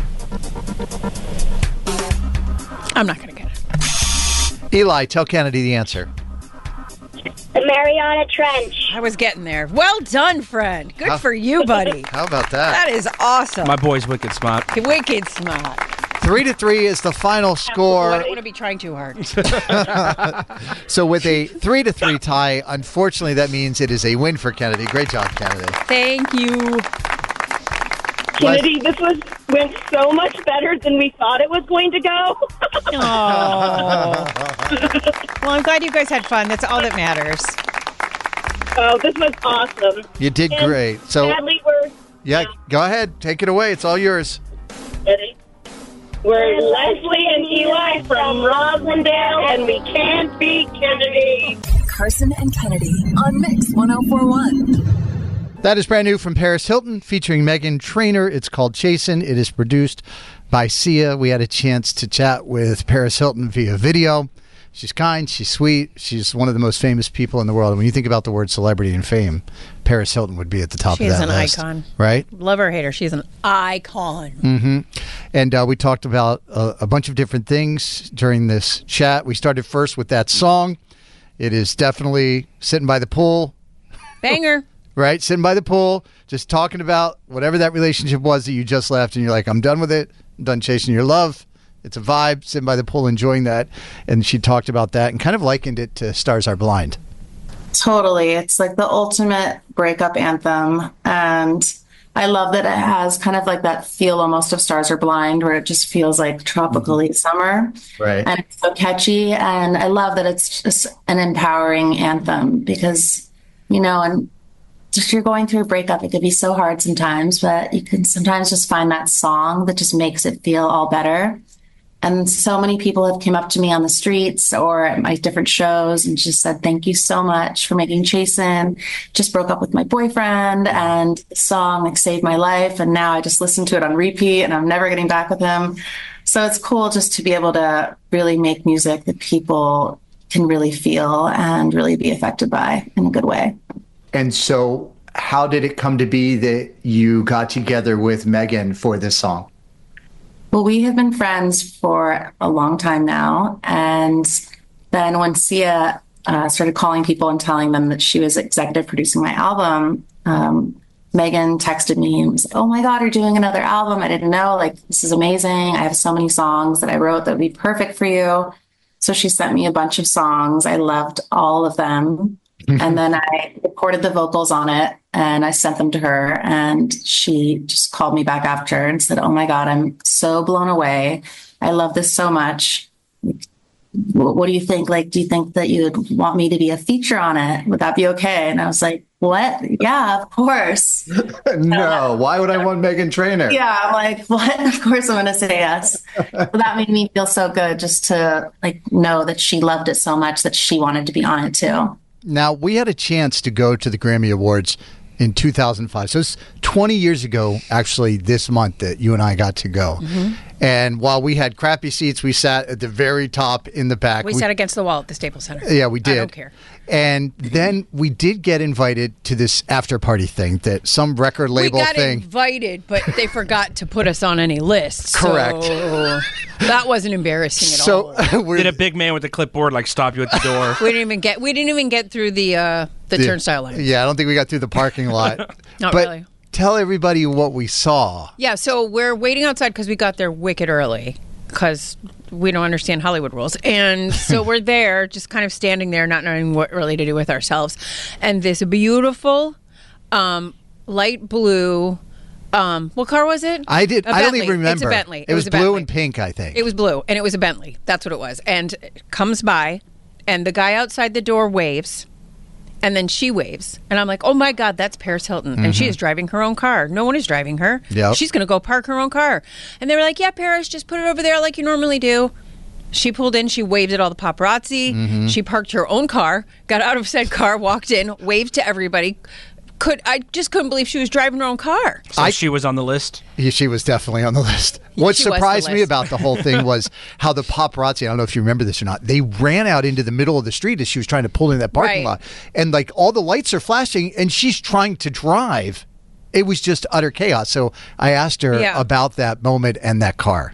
I'm not going to get it. Eli, tell Kennedy the answer. The Mariana Trench. I was getting there. Well done, friend. Good How- for you, buddy. How about that? That is awesome. My boy's wicked smart. Wicked smart. Three to three is the final I score. don't want to be trying too hard. So with a three to three tie, unfortunately, that means it is a win for Kennedy. Great job, Kennedy. Thank you. Kennedy, this was went so much better than we thought it was going to go. Oh. Well, I'm glad you guys had fun. That's all that matters. Oh, this was awesome. You did And great. So, sadly, we're yeah, go ahead. Take it away. It's all yours. ready. We're Leslie and Eli from Rosendale, and we can't beat Kennedy. Carson and Kennedy on Mix one oh four point one. That is brand new from Paris Hilton featuring Meghan Trainor. It's called Chasin'. It is produced by Sia. We had a chance to chat with Paris Hilton via video. She's kind. She's sweet. She's one of the most famous people in the world. And when you think about the word celebrity and fame, Paris Hilton would be at the top She's of that an list. icon. Right? Love her or hate her. She's an icon. Mm-hmm. And uh, we talked about a, a bunch of different things during this chat. We started first with that song. It is definitely sitting by the pool. Banger. Right? Sitting by the pool, just talking about whatever that relationship was that you just left, and you're like, I'm done with it. I'm done chasing your love. It's a vibe, sitting by the pool, enjoying that. And she talked about that and kind of likened it to Stars Are Blind. Totally. It's like the ultimate breakup anthem. And I love that it has kind of like that feel almost of Stars Are Blind, where it just feels like tropically summer. Right. And it's so catchy. And I love that it's just an empowering anthem because, you know, and if you're going through a breakup, it could be so hard sometimes, but you can sometimes just find that song that just makes it feel all better. And so many people have come up to me on the streets or at my different shows and just said, thank you so much for making Chasin'. Just broke up with my boyfriend and the song like saved my life. And now I just listen to it on repeat and I'm never getting back with him. So it's cool just to be able to really make music that people can really feel and really be affected by in a good way. And so how did it come to be that you got together with Megan for this song? Well, we have been friends for a long time now. And then when Sia uh, started calling people and telling them that she was executive producing my album, um, Megan texted me and was like, oh my God, you're doing another album. I didn't know. Like, this is amazing. I have so many songs that I wrote that would be perfect for you. So she sent me a bunch of songs. I loved all of them. And then I recorded the vocals on it and I sent them to her. And she just called me back after and said, oh my God, I'm so blown away. I love this so much. What do you think? Like, do you think that you would want me to be a feature on it? Would that be okay? And I was like, what? Yeah, of course. No, why would I want Megan Trainor? Yeah, I'm like, what? Of course I'm going to say yes. But that made me feel so good just to like know that she loved it so much that she wanted to be on it too. Now, we had a chance to go to the Grammy Awards in two thousand five. So it's twenty years ago, actually, this month that you and I got to go. Mm-hmm. And while we had crappy seats, we sat at the very top in the back. We, we sat against the wall at the Staples Center. Yeah, we did. I don't care. And then we did get invited to this after party thing that some record label we got thing. invited, but they forgot to put us on any lists. Correct. So that wasn't embarrassing at so, all. Did a big man with a clipboard like stop you at the door? we didn't even get. We didn't even get through the uh, the yeah, turnstile line. Yeah, I don't think we got through the parking lot. Not but really. Tell everybody what we saw. Yeah, so we're waiting outside because we got there wicked early because we don't understand Hollywood rules. And so we're there, just kind of standing there, not knowing what really to do with ourselves. And this beautiful um, light blue, um, what car was it? I did. I don't even remember. It's a Bentley. It, it was, was blue Bentley. and pink, I think. It was blue, and it was a Bentley. That's what it was. And it comes by, and the guy outside the door waves. And then she waves. And I'm like, oh, my God, that's Paris Hilton. Mm-hmm. And she is driving her own car. No one is driving her. Yep. She's going to go park her own car. And they were like, yeah, Paris, just put it over there like you normally do. She pulled in. She waved at all the paparazzi. Mm-hmm. She parked her own car, got out of said car, walked in, waved to everybody. Could I just couldn't believe she was driving her own car. So I, she was on the list? Yeah, she was definitely on the list. What she surprised me about the whole thing was how the paparazzi, I don't know if you remember this or not, they ran out into the middle of the street as she was trying to pull in that parking right. lot. And like all the lights are flashing and she's trying to drive. It was just utter chaos. So I asked her yeah. about that moment and that car.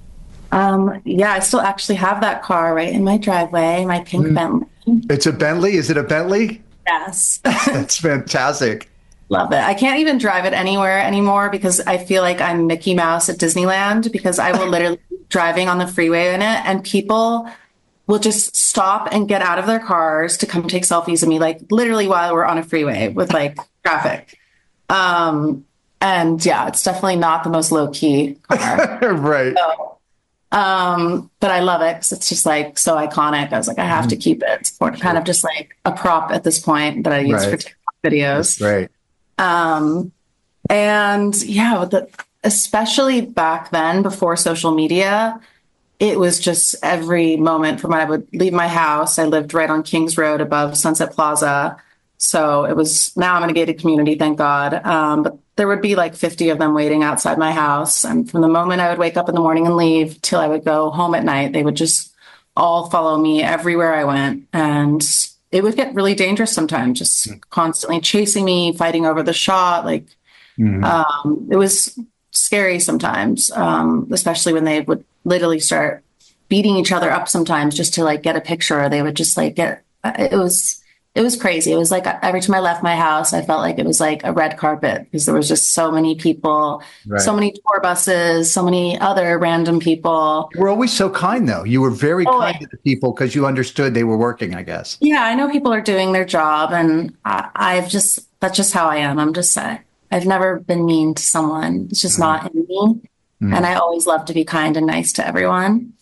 Um, yeah, I still actually have that car right in my driveway, my pink mm. Bentley. It's a Bentley? Is it a Bentley? Yes. That's fantastic. Love it. I can't even drive it anywhere anymore because I feel like I'm Mickey Mouse at Disneyland because I will literally be driving on the freeway in it and people will just stop and get out of their cars to come take selfies of me, like literally while we're on a freeway with like traffic. Um, and yeah, it's definitely not the most low key car. Right. So, um, but I love it because it's just like so iconic. I was like, I have to keep it. It's kind of just like a prop at this point that I use right. for TikTok videos. Right. Um, and yeah, the, especially back then before social media, it was just every moment from when I would leave my house. I lived right on Kings Road above Sunset Plaza. So it was, now I'm in a gated community, thank God. Um, but there would be like fifty of them waiting outside my house. And from the moment I would wake up in the morning and leave till I would go home at night, they would just all follow me everywhere I went. And it would get really dangerous sometimes, just mm. constantly chasing me, fighting over the shot. Like, mm. um, it was scary sometimes, um, especially when they would literally start beating each other up sometimes just to like get a picture. Or they would just like get, it was, it was crazy. It was like every time I left my house, I felt like it was like a red carpet because there was just so many people, right. so many tour buses, so many other random people. You were always so kind, though. You were very oh, kind to the people because you understood they were working, I guess. Yeah, I know people are doing their job, and I, I've just, that's just how I am. I'm just, uh, I've never been mean to someone. It's just mm. not in me. Mm. And I always love to be kind and nice to everyone.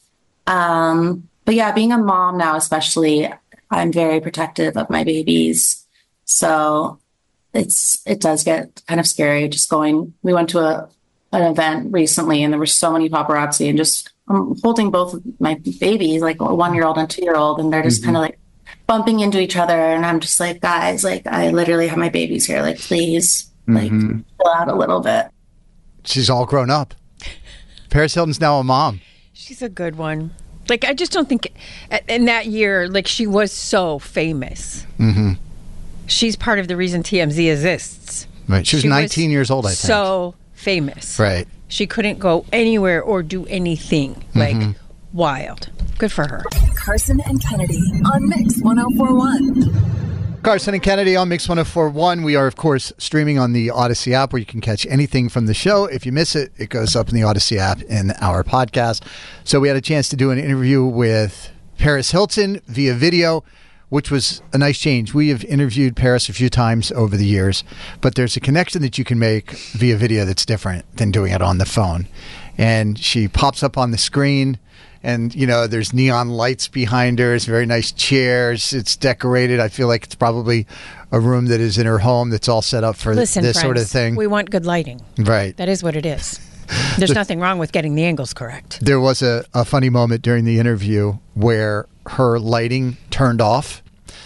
Um, but yeah, being a mom now, especially, I'm very protective of my babies. So it's, it does get kind of scary just going, we went to a, an event recently and there were so many paparazzi and just I'm holding both of my babies, like a one year old and two year old. And they're just mm-hmm. kind of like bumping into each other. And I'm just like, guys, like I literally have my babies here. Like, please like mm-hmm. chill out a little bit. She's all grown up. Paris Hilton's now a mom. She's a good one. Like, I just don't think in that year, like, she was so famous. Mm-hmm. she's part of the reason T M Z exists. Right. She was She nineteen years old, I think. So famous. Right. She couldn't go anywhere or do anything. Like, Mhm. wild. Good for her. Carson and Kennedy on Mix one oh four one. Carson and Kennedy on Mix one oh four one. We are, of course, streaming on the Odyssey app where you can catch anything from the show. If you miss it, it goes up in the Odyssey app in our podcast. So we had a chance to do an interview with Paris Hilton via video, which was a nice change. We have interviewed Paris a few times over the years, but there's a connection that you can make via video that's different than doing it on the phone. And she pops up on the screen. And, you know, there's neon lights behind her. It's very nice chairs. It's decorated. I feel like it's probably a room that is in her home that's all set up for Listen, this friends, sort of thing. We want good lighting. Right. That is what it is. There's nothing wrong with getting the angles correct. There was a, a funny moment during the interview where her lighting turned off.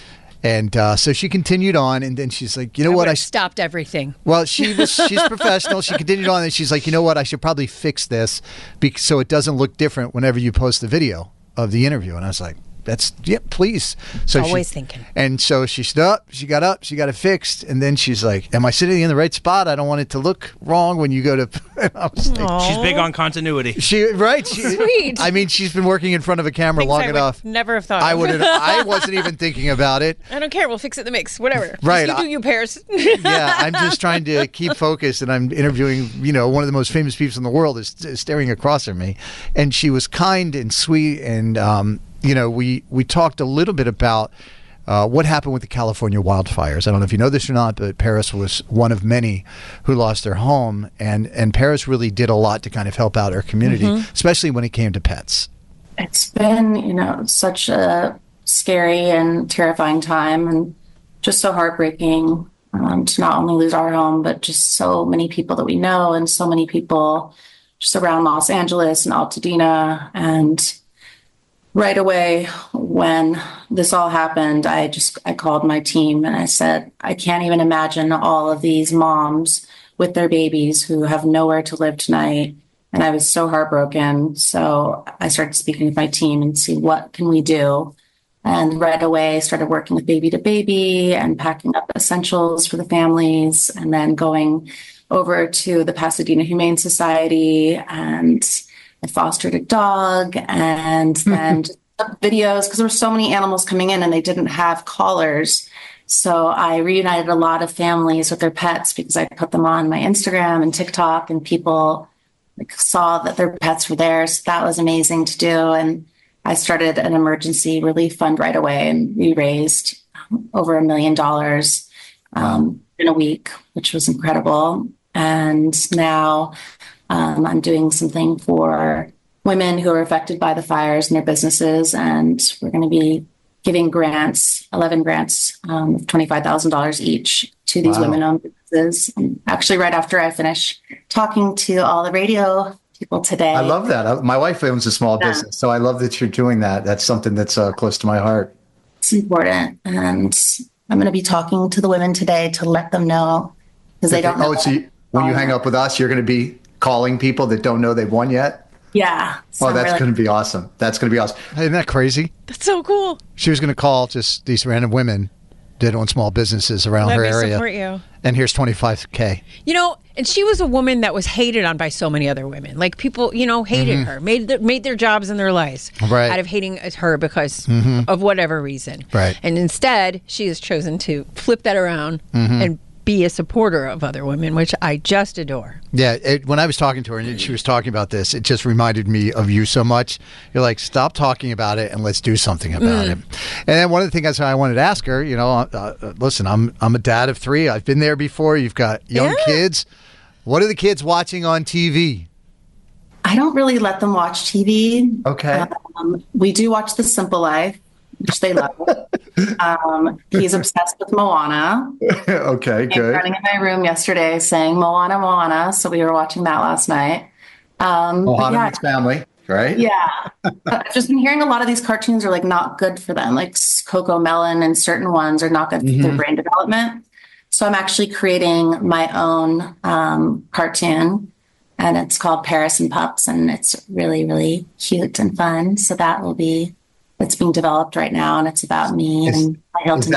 And uh, so she continued on, and then she's like, you know I what? I would've stopped everything. Well, she was she's professional. She continued on, and she's like, you know what? I should probably fix this bec- so it doesn't look different whenever you post the video of the interview. And I was like, that's, yeah, please. So Always she, thinking. And so she stood up, she got up, she got it fixed, and then she's like, am I sitting in the right spot? I don't want it to look wrong when you go to... I was like, She's big on continuity. She right. She, Sweet. I mean, she's been working in front of a camera Things long I would enough. never have thought I of. would. I wasn't even thinking about it. I don't care. We'll fix it in the mix. Whatever. Right. Just you I- do you, Paris. Yeah, I'm just trying to keep focused, and I'm interviewing, you know, one of the most famous people in the world is, is staring across at me, and she was kind and sweet, and um, you know, we we talked a little bit about uh, what happened with the California wildfires. I don't know if you know this or not, but Paris was one of many who lost their home, and and Paris really did a lot to kind of help out our community, Mhm. especially when it came to pets. It's been, you know, such a scary and terrifying time, and just so heartbreaking um, to not only lose our home, but just so many people that we know and so many people just around Los Angeles and Altadena. And right away when this all happened, I just, I called my team and I said, I can't even imagine all of these moms with their babies who have nowhere to live tonight. And I was so heartbroken. So I started speaking with my team and see what can we do. And right away started working with Baby to Baby and packing up essentials for the families, and then going over to the Pasadena Humane Society, and I fostered a dog, and then just took videos because there were so many animals coming in and they didn't have collars. So I reunited a lot of families with their pets because I put them on my Instagram and TikTok, and people like, saw that their pets were there. So that was amazing to do. And I started an emergency relief fund right away, and we raised over a million dollars um, in a week, which was incredible. And now um, I'm doing something for women who are affected by the fires in their businesses, and we're going to be giving grants, eleven grants um, of twenty-five thousand dollars each to these Wow. women-owned businesses. And actually, right after I finish talking to all the radio people today. I love that. I, my wife owns a small Yeah. business, so I love that you're doing that. That's something that's uh, close to my heart. It's important. And I'm going to be talking to the women today to let them know, because they don't know. Oh, so you, when you hang up with us, you're going to be calling people that don't know they've won yet? Yeah. So Oh, I'm that's really- going to be awesome. That's going to be awesome. Isn't that crazy? That's so cool. She was going to call just these random women that own small businesses around Let her me area. support you. And here's twenty-five K. You know, and she was a woman that was hated on by so many other women. Like people, you know, hated Mhm. her, made their, made their jobs and their lives Right. out of hating her because Mhm. of whatever reason. Right. And instead, she has chosen to flip that around Mhm. and be a supporter of other women, which I just adore. Yeah, it, when I was talking to her and she was talking about this, it just reminded me of you so much. You're like, stop talking about it and let's do something about Mm. it. And then one of the things I wanted to ask her, you know, uh, uh, listen, I'm I'm a dad of three. I've been there before. You've got young Yeah. kids. What are the kids watching on T V? I don't really let them watch T V. Okay. Um, we do watch The Simple Life, which they love. um, he's obsessed with Moana. Okay, He came running in my room yesterday saying Moana, Moana. So we were watching that last night. Um, but Ohana yeah, Meets Family, right? yeah. But I've just been hearing a lot of these cartoons are like not good for them. Like Coco Melon and certain ones are not good for their Mhm. brain development. So I'm actually creating my own um, cartoon, and it's called Paris and Pups, and it's really, really cute and fun. So that will be, it's being developed right now, and it's about me Is- and my Hilton. Is that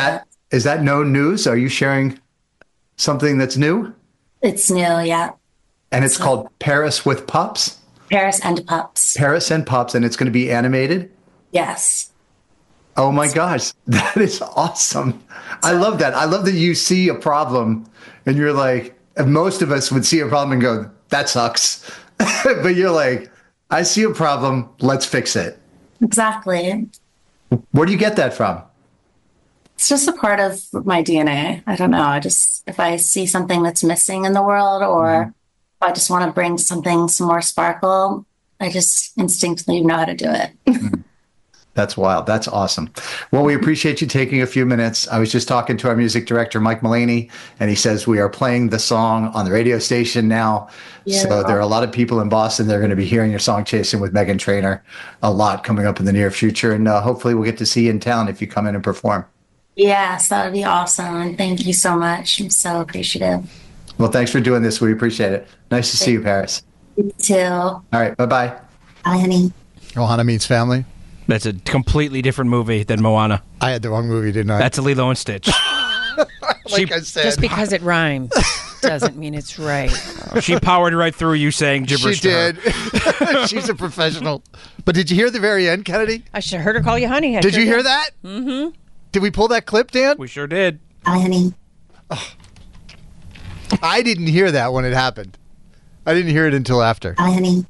is that no news? Are you sharing something that's new? It's new, yeah. And it's so, called Paris with Pups? Paris and Pups. Paris and Pups, and it's going to be animated? Yes. Oh my gosh, that is awesome. I love that. I love that you see a problem and you're like, most of us would see a problem and go, that sucks. But you're like, I see a problem, let's fix it. Exactly. Where do you get that from? It's just a part of my D N A. I don't know. I just, if I see something that's missing in the world, or mm-hmm. if I just want to bring something, some more sparkle, I just instinctively know how to do it. Mm-hmm. That's wild. That's awesome. Well, we appreciate you taking a few minutes. I was just talking to our music director, Mike Mullaney, and he says we are playing the song on the radio station now. Yeah. So there are a lot of people in Boston that are going to be hearing your song, Chasing with Meghan Trainor, a lot coming up in the near future. And uh, hopefully we'll get to see you in town if you come in and perform. Yes, that would be awesome. And thank you so much. I'm so appreciative. Well, thanks for doing this. We appreciate it. Nice to see you, Paris. You too. All right. Bye-bye. Bye, honey. Ohana Means Family. That's a completely different movie than Moana. I had the wrong movie, didn't I? That's a Lilo and Stitch. like she, I said. Just because it rhymes doesn't mean it's right. She powered right through you saying gibberish. She did. She's a professional. But did you hear the very end, Kennedy? I should have heard her call you honey. I did sure you hear did. that? Mm-hmm. Did we pull that clip, Dan? We sure did. Bye, honey. Oh. I didn't hear that when it happened. I didn't hear it until after. Bye, honey.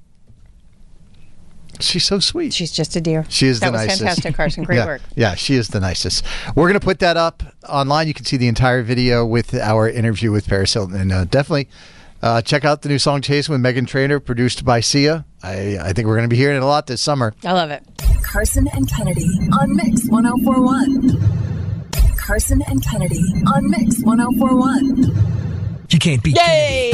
She's so sweet. She's just a dear. She is that the was nicest. Fantastic, Carson. Great yeah, work. Yeah, she is the nicest. We're going to put that up online. You can see the entire video with our interview with Paris Hilton. And uh, definitely uh, check out the new song Chasing with Meghan Trainor, produced by Sia. I, I think we're going to be hearing it a lot this summer. I love it. Carson and Kennedy on Mix one oh four point one. Carson and Kennedy on Mix one oh four point one. You can't beat Yay!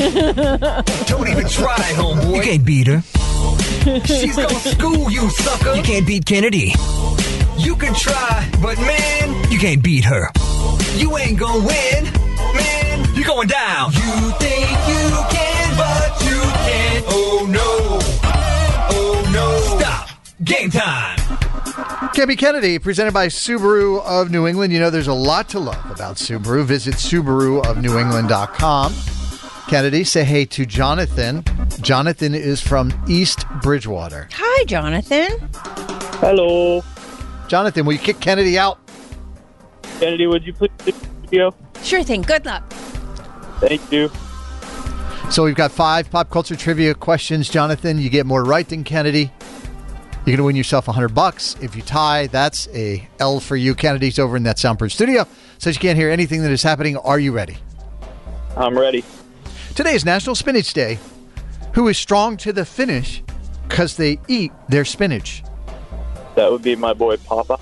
Don't even try, homeboy. You can't beat her. She's gonna school you, sucker. You can't beat Kennedy. You can try, but man, you can't beat her. You ain't gonna win, man. You're going down. You think you can, but you can't. Oh no. Oh no. Stop. Game time. Can't Beat Kennedy, presented by Subaru of New England. You know there's a lot to love about Subaru. Visit Subaru of New England dot com. Kennedy, say hey to Jonathan. Jonathan is from East Bridgewater. Hi, Jonathan. Hello. Jonathan, will you kick Kennedy out? Kennedy, would you please do the video? Sure thing. Good luck. Thank you. So we've got five pop culture trivia questions, Jonathan. You get more right than Kennedy. You're going to win yourself one hundred bucks. If you tie, that's a L for you. Kennedy's over in that soundproof studio, so you can't hear anything that is happening. Are you ready? I'm ready. Today is National Spinach Day. Who is strong to the finish because they eat their spinach? That would be my boy Papa.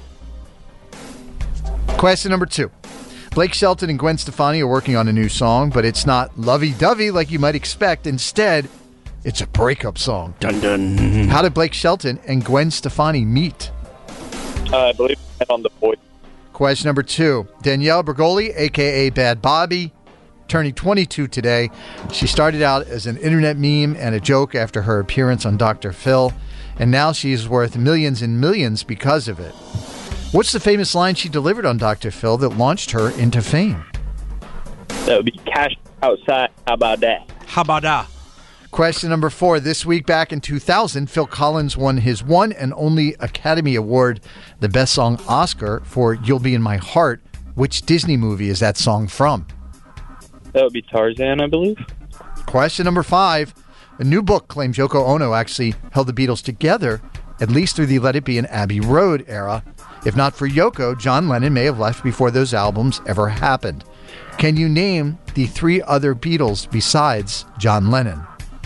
Question number two. Blake Shelton and Gwen Stefani are working on a new song, but it's not lovey-dovey like you might expect. Instead, it's a breakup song. Dun dun. How did Blake Shelton and Gwen Stefani meet? Uh, I believe on The Voice. Question number two. Danielle Bergoli, a k a. Bad Bobby, turning twenty-two today. She started out as an internet meme and a joke after her appearance on Doctor Phil, and now she's worth millions and millions because of it. What's the famous line she delivered on Doctor Phil that launched her into fame? That would be cash outside. How about that? How about that? Question number four. This week back in two thousand, Phil Collins won his one and only Academy Award, the Best Song Oscar, for You'll Be in My Heart. Which Disney movie is that song from? That would be Tarzan, I believe. Question number five. A new book claims Yoko Ono actually held the Beatles together, at least through the Let It Be and Abbey Road era. If not for Yoko, John Lennon may have left before those albums ever happened. Can you name the three other Beatles besides John Lennon?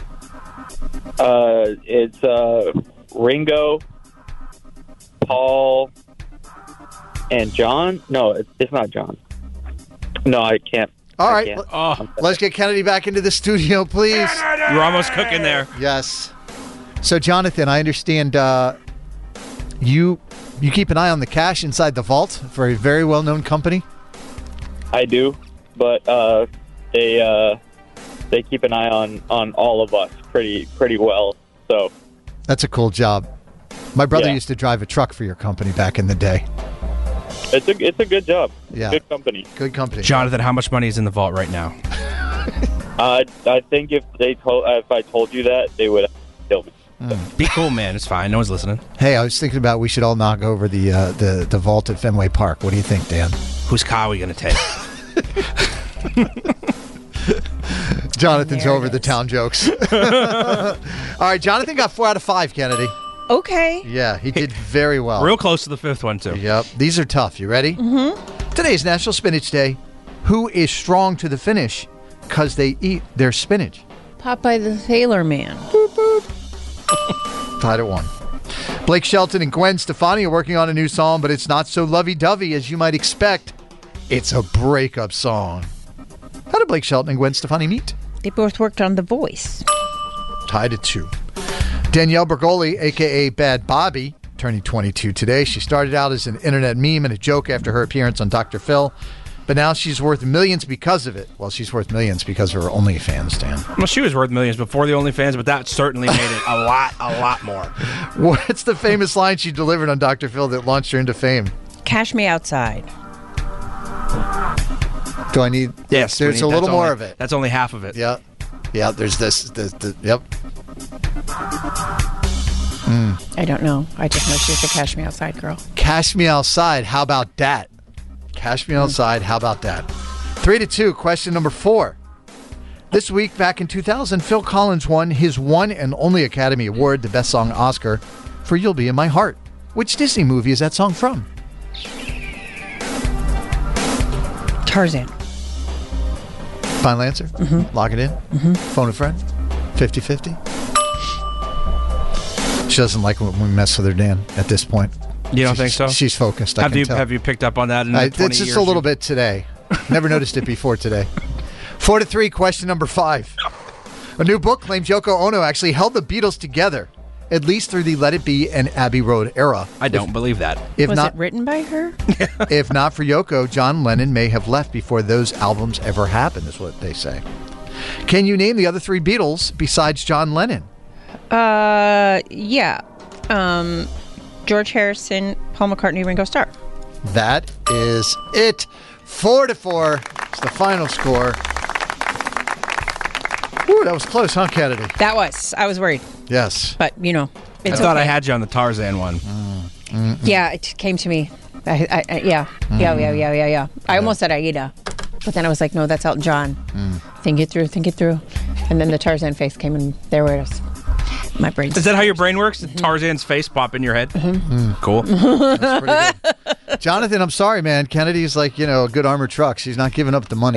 Uh, it's uh, Ringo, Paul, and John. No, it's, it's not John. No, I can't. All I right, can't. Oh. Let's get Kennedy back into the studio, please. You're almost cooking there. Yes. So, Jonathan, I understand uh, you you keep an eye on the cash inside the vault for a very well-known company. I do, but uh, they uh, they keep an eye on, on all of us pretty pretty well. So that's a cool job. My brother Yeah. used to drive a truck for your company back in the day. It's a it's a good job. Yeah. Good company. Good company. Jonathan, how much money is in the vault right now? Uh, I think if they told if I told you that, they would kill me. Mm. Be cool, man. It's fine. No one's listening. Hey, I was thinking about we should all knock over the uh, the the vault at Fenway Park. What do you think, Dan? Whose car are we going to take? Jonathan's over the town jokes. All right, Jonathan got four out of five, Kennedy. Okay. Yeah, he did very well. Real close to the fifth one, too. Yep. These are tough. You ready? Mm-hmm. Today is National Spinach Day. Who is strong to the finish because they eat their spinach? Popeye the Sailor Man. Tied at one. Blake Shelton and Gwen Stefani are working on a new song, but it's not so lovey-dovey as you might expect. It's a breakup song. How did Blake Shelton and Gwen Stefani meet? They both worked on The Voice. Tied at two. Danielle Bergoli, a k a. Bad Bobby, turning twenty-two today. She started out as an internet meme and a joke after her appearance on Doctor Phil, but now she's worth millions because of it. Well, she's worth millions because of her OnlyFans, Dan. Well, she was worth millions before the OnlyFans, but that certainly made it a lot, a lot more. What's the famous line she delivered on Doctor Phil that launched her into fame? Cash me outside. Do I need... Yes. There's need, a little only, more of it. That's only half of it. Yeah. Yeah, there's this. this, this yep. Mm. I don't know. I just know she's a Cash Me Outside girl. Cash me outside. How about that? Cash me outside. How about that? Three to two. Question number four. This week, back in two thousand, Phil Collins won his one and only Academy Award, the Best Song Oscar, for You'll Be in My Heart. Which Disney movie is that song from? Tarzan. Final answer? Mm-hmm. Lock it in? Mm-hmm. Phone a friend? fifty-fifty? She doesn't like when we mess with her, Dan, at this point. You don't she's, think so? She's focused, I have can you tell. Have you picked up on that in I, the twenty It's just years a little you... bit today. Never noticed it before today. Four to three, question number five. A new book claims Yoko Ono actually held the Beatles together, at least through the Let It Be and Abbey Road era. I don't if, believe that. If Was not, it written by her? If not for Yoko, John Lennon may have left before those albums ever happened, is what they say. Can you name the other three Beatles besides John Lennon? Uh, yeah. Um, George Harrison, Paul McCartney, Ringo Starr. That is it. Four to four. It's the final score. Ooh, that was close, huh, Kennedy? That was. I was worried. Yes. But, you know, it's I thought okay. I had you on the Tarzan one. Mm. Yeah, it came to me. I, I, I, yeah. Mm. yeah, yeah, yeah, yeah, yeah. I almost said Aida. But then I was like, no, that's Elton John. Mm. Think it through, think it through. And then the Tarzan face came and there it is. My brain. Is that how your brain works? Mm-hmm. Tarzan's face pop in your head? Mm. Cool. That's pretty good. Jonathan, I'm sorry, man. Kennedy's like, you know, a good armored truck. She's not giving up the money.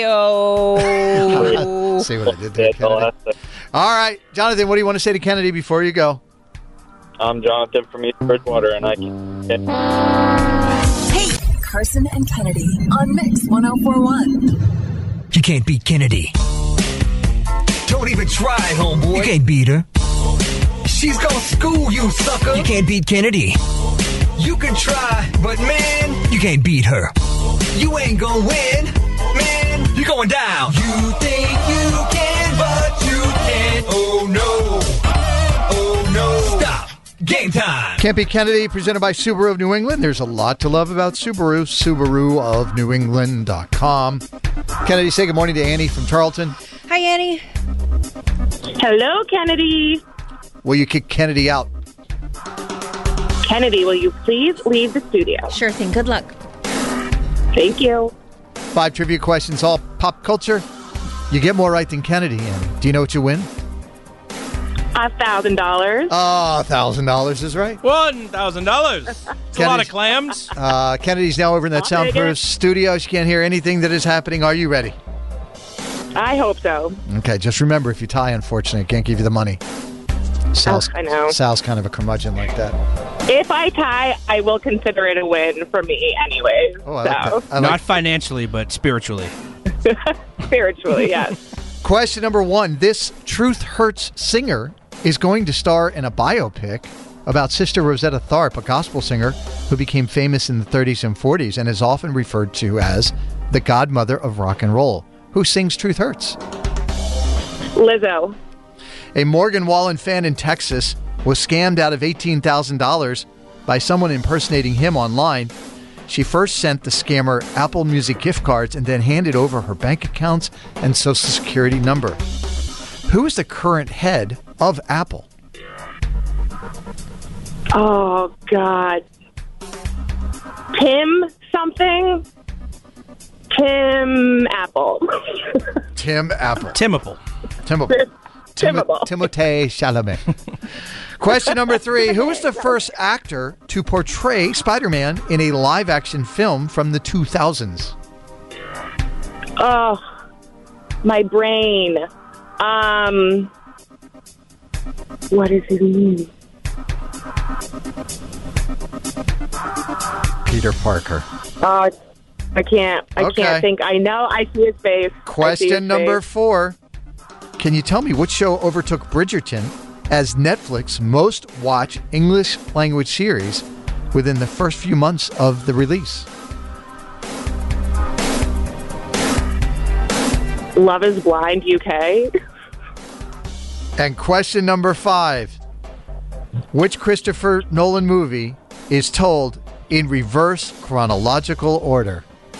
Hey-o. See what I did there, Kennedy? All right. Jonathan, what do you want to say to Kennedy before you go? I'm Jonathan from East Bridgewater, and I can... Hey, Carson and Kennedy on Mix one oh four one. You can't beat Kennedy. Don't even try, homeboy. You can't beat her. She's gonna school you, sucker. You can't beat Kennedy. You can try, but man, you can't beat her. You ain't gonna win, man. You're going down. You think you can, but you can't. Oh no. Oh no. Stop. Game time. Can't Beat Kennedy, presented by Subaru of New England. There's a lot to love about Subaru. Subaru of New England dot com. Kennedy, say good morning to Annie from Charlton. Hi, Annie. Hello, Kennedy. Will you kick Kennedy out? Kennedy, will you please leave the studio? Sure thing. Good luck. Thank you. Five trivia questions, all pop culture. You get more right than Kennedy, Annie. Do you know what you win? A thousand dollars. Oh, a thousand dollars is right. One thousand dollars. It's a lot of clams. Uh, Kennedy's now over in that I'll soundproof studio. She can't hear anything that is happening. Are you ready? I hope so. Okay, just remember, if you tie, unfortunately, I can't give you the money. Sal's, I know. Sal's kind of a curmudgeon like that. If I tie, I will consider it a win for me anyway. Oh, I so. like that. I Not like financially, but spiritually. Spiritually, yes. Question number one. This Truth Hurts singer is going to star in a biopic about Sister Rosetta Tharpe, a gospel singer who became famous in the thirties and forties and is often referred to as the godmother of rock and roll. Who sings Truth Hurts? Lizzo. A Morgan Wallen fan in Texas was scammed out of eighteen thousand dollars by someone impersonating him online. She first sent the scammer Apple Music gift cards and then handed over her bank accounts and social security number. Who is the current head of Apple? Oh, God. Tim something? Tim Apple. Tim Apple. Timable. Timable. Timable. Timothée Chalamet. Question number three. Who was the first actor to portray Spider-Man in a live-action film from the two thousands? Oh, my brain. Um, what is his name? Peter Parker. Oh, I can't. I Okay. can't think. I know. I see his face. I see his Question number face. four. Can you tell me which show overtook Bridgerton as Netflix's most watched English language series within the first few months of the release? Love is Blind U K. And question number five. Which Christopher Nolan movie is told in reverse chronological order?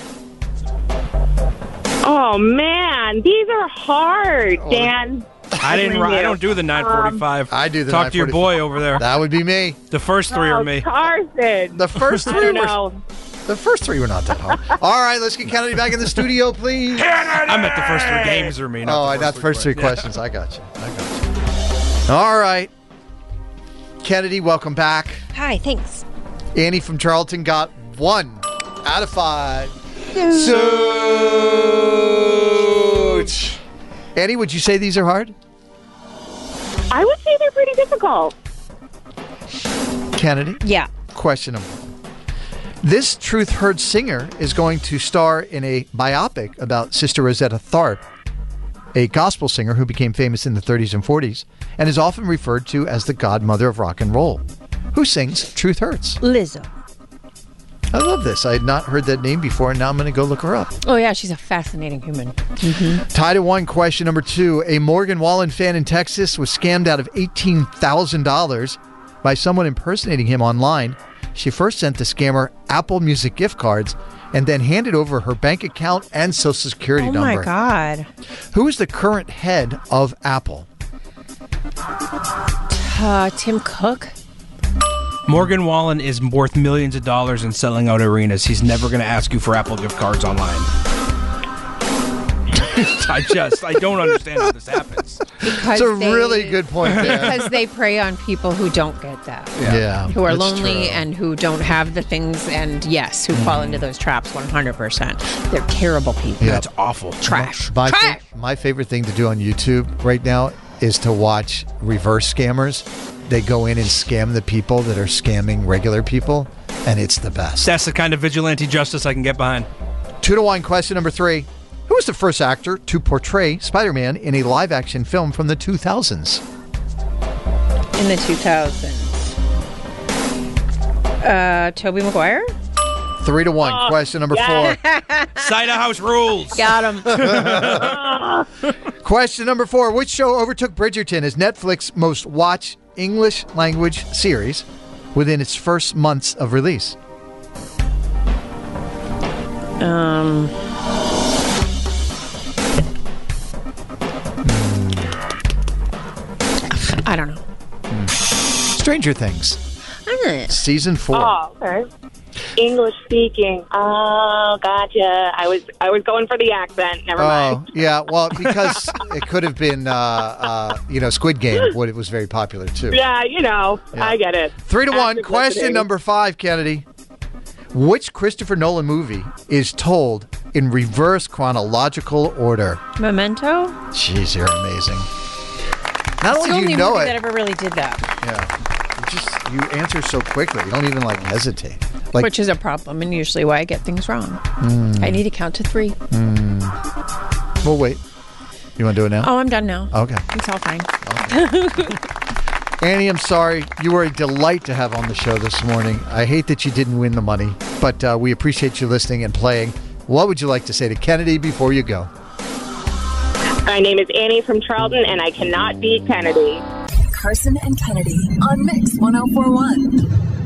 Oh, man. These are hard, Dan. I didn't. I don't do the nine forty-five. I do the Talk to your boy over there. That would be me. The first three oh, are me. Carson. The first I three don't were know. the first three were not that hard. All right, let's get Kennedy back in the studio, please. I meant the first three games are me. Not Oh, the not the first three questions. I got you. I got you. All right, Kennedy, welcome back. Hi, thanks. Annie from Charlton got one out of five. Suits. Annie, would you say these are hard? I would say they're pretty difficult. Kennedy? Yeah. Question number one. This Truth Heard singer is going to star in a biopic about Sister Rosetta Tharpe, a gospel singer who became famous in the thirties and forties and is often referred to as the godmother of rock and roll. Who sings Truth Hurts? Lizzo. I love this. I had not heard that name before, and now I'm going to go look her up. Oh, yeah, she's a fascinating human. Mm-hmm. Tied at one. Question number two. A Morgan Wallen fan in Texas was scammed out of eighteen thousand dollars by someone impersonating him online. She first sent the scammer Apple Music gift cards and then handed over her bank account and social security Oh, number. my God. Who is the current head of Apple? Uh, Tim Cook? Morgan Wallen is worth millions of dollars in selling out arenas. He's never going to ask you for Apple gift cards online. I just, I don't understand how this happens. Because It's a they- really good point there. Because they prey on people who don't get that. Yeah. Yeah, Who are that's lonely true. and who don't have the things, and yes, who fall into those traps one hundred percent. They're terrible people. Yeah. That's awful. Trash. My, fa- Trash. my favorite thing to do on YouTube right now is to watch reverse scammers. They go in and scam the people that are scamming regular people, and it's the best. That's the kind of vigilante justice I can get behind. Two to one. Question number three. Who was the first actor to portray Spider-Man in a live-action film from the two thousands? In the two thousands. Uh, Tobey Maguire? Three to one. Oh, Question number yeah. four. Cider House rules. Got him. Question number four. Which show overtook Bridgerton as Netflix's most watched English language series within its first months of release? Um... I don't know. Stranger Things. Mm. Season four. Oh, okay. English speaking. Oh, gotcha. I was I was going for the accent. Never mind. Oh, yeah. Well, because it could have been, uh, uh, you know, Squid Game. What it was very popular too. Yeah, you know, Yeah. I get it. Three to one. Active Question listening. number five, Kennedy. Which Christopher Nolan movie is told in reverse chronological order? Memento? Jeez, you're amazing. Not It's the only do only you know movie it, that ever really did that. yeah, you just you answer so quickly. You don't even like hesitate. Like, Which is a problem, and usually why I get things wrong. Mm. I need to count to three. mm. Well, wait. You want to do it now? Oh, I'm done now. Okay. It's all fine. Annie, I'm sorry. You were a delight to have on the show this morning. I hate that you didn't win the money, but uh, we appreciate you listening and playing. What would you like to say to Kennedy before you go? My name is Annie from Charlton, and I cannot beat Kennedy. Carson and Kennedy on Mix one oh four one.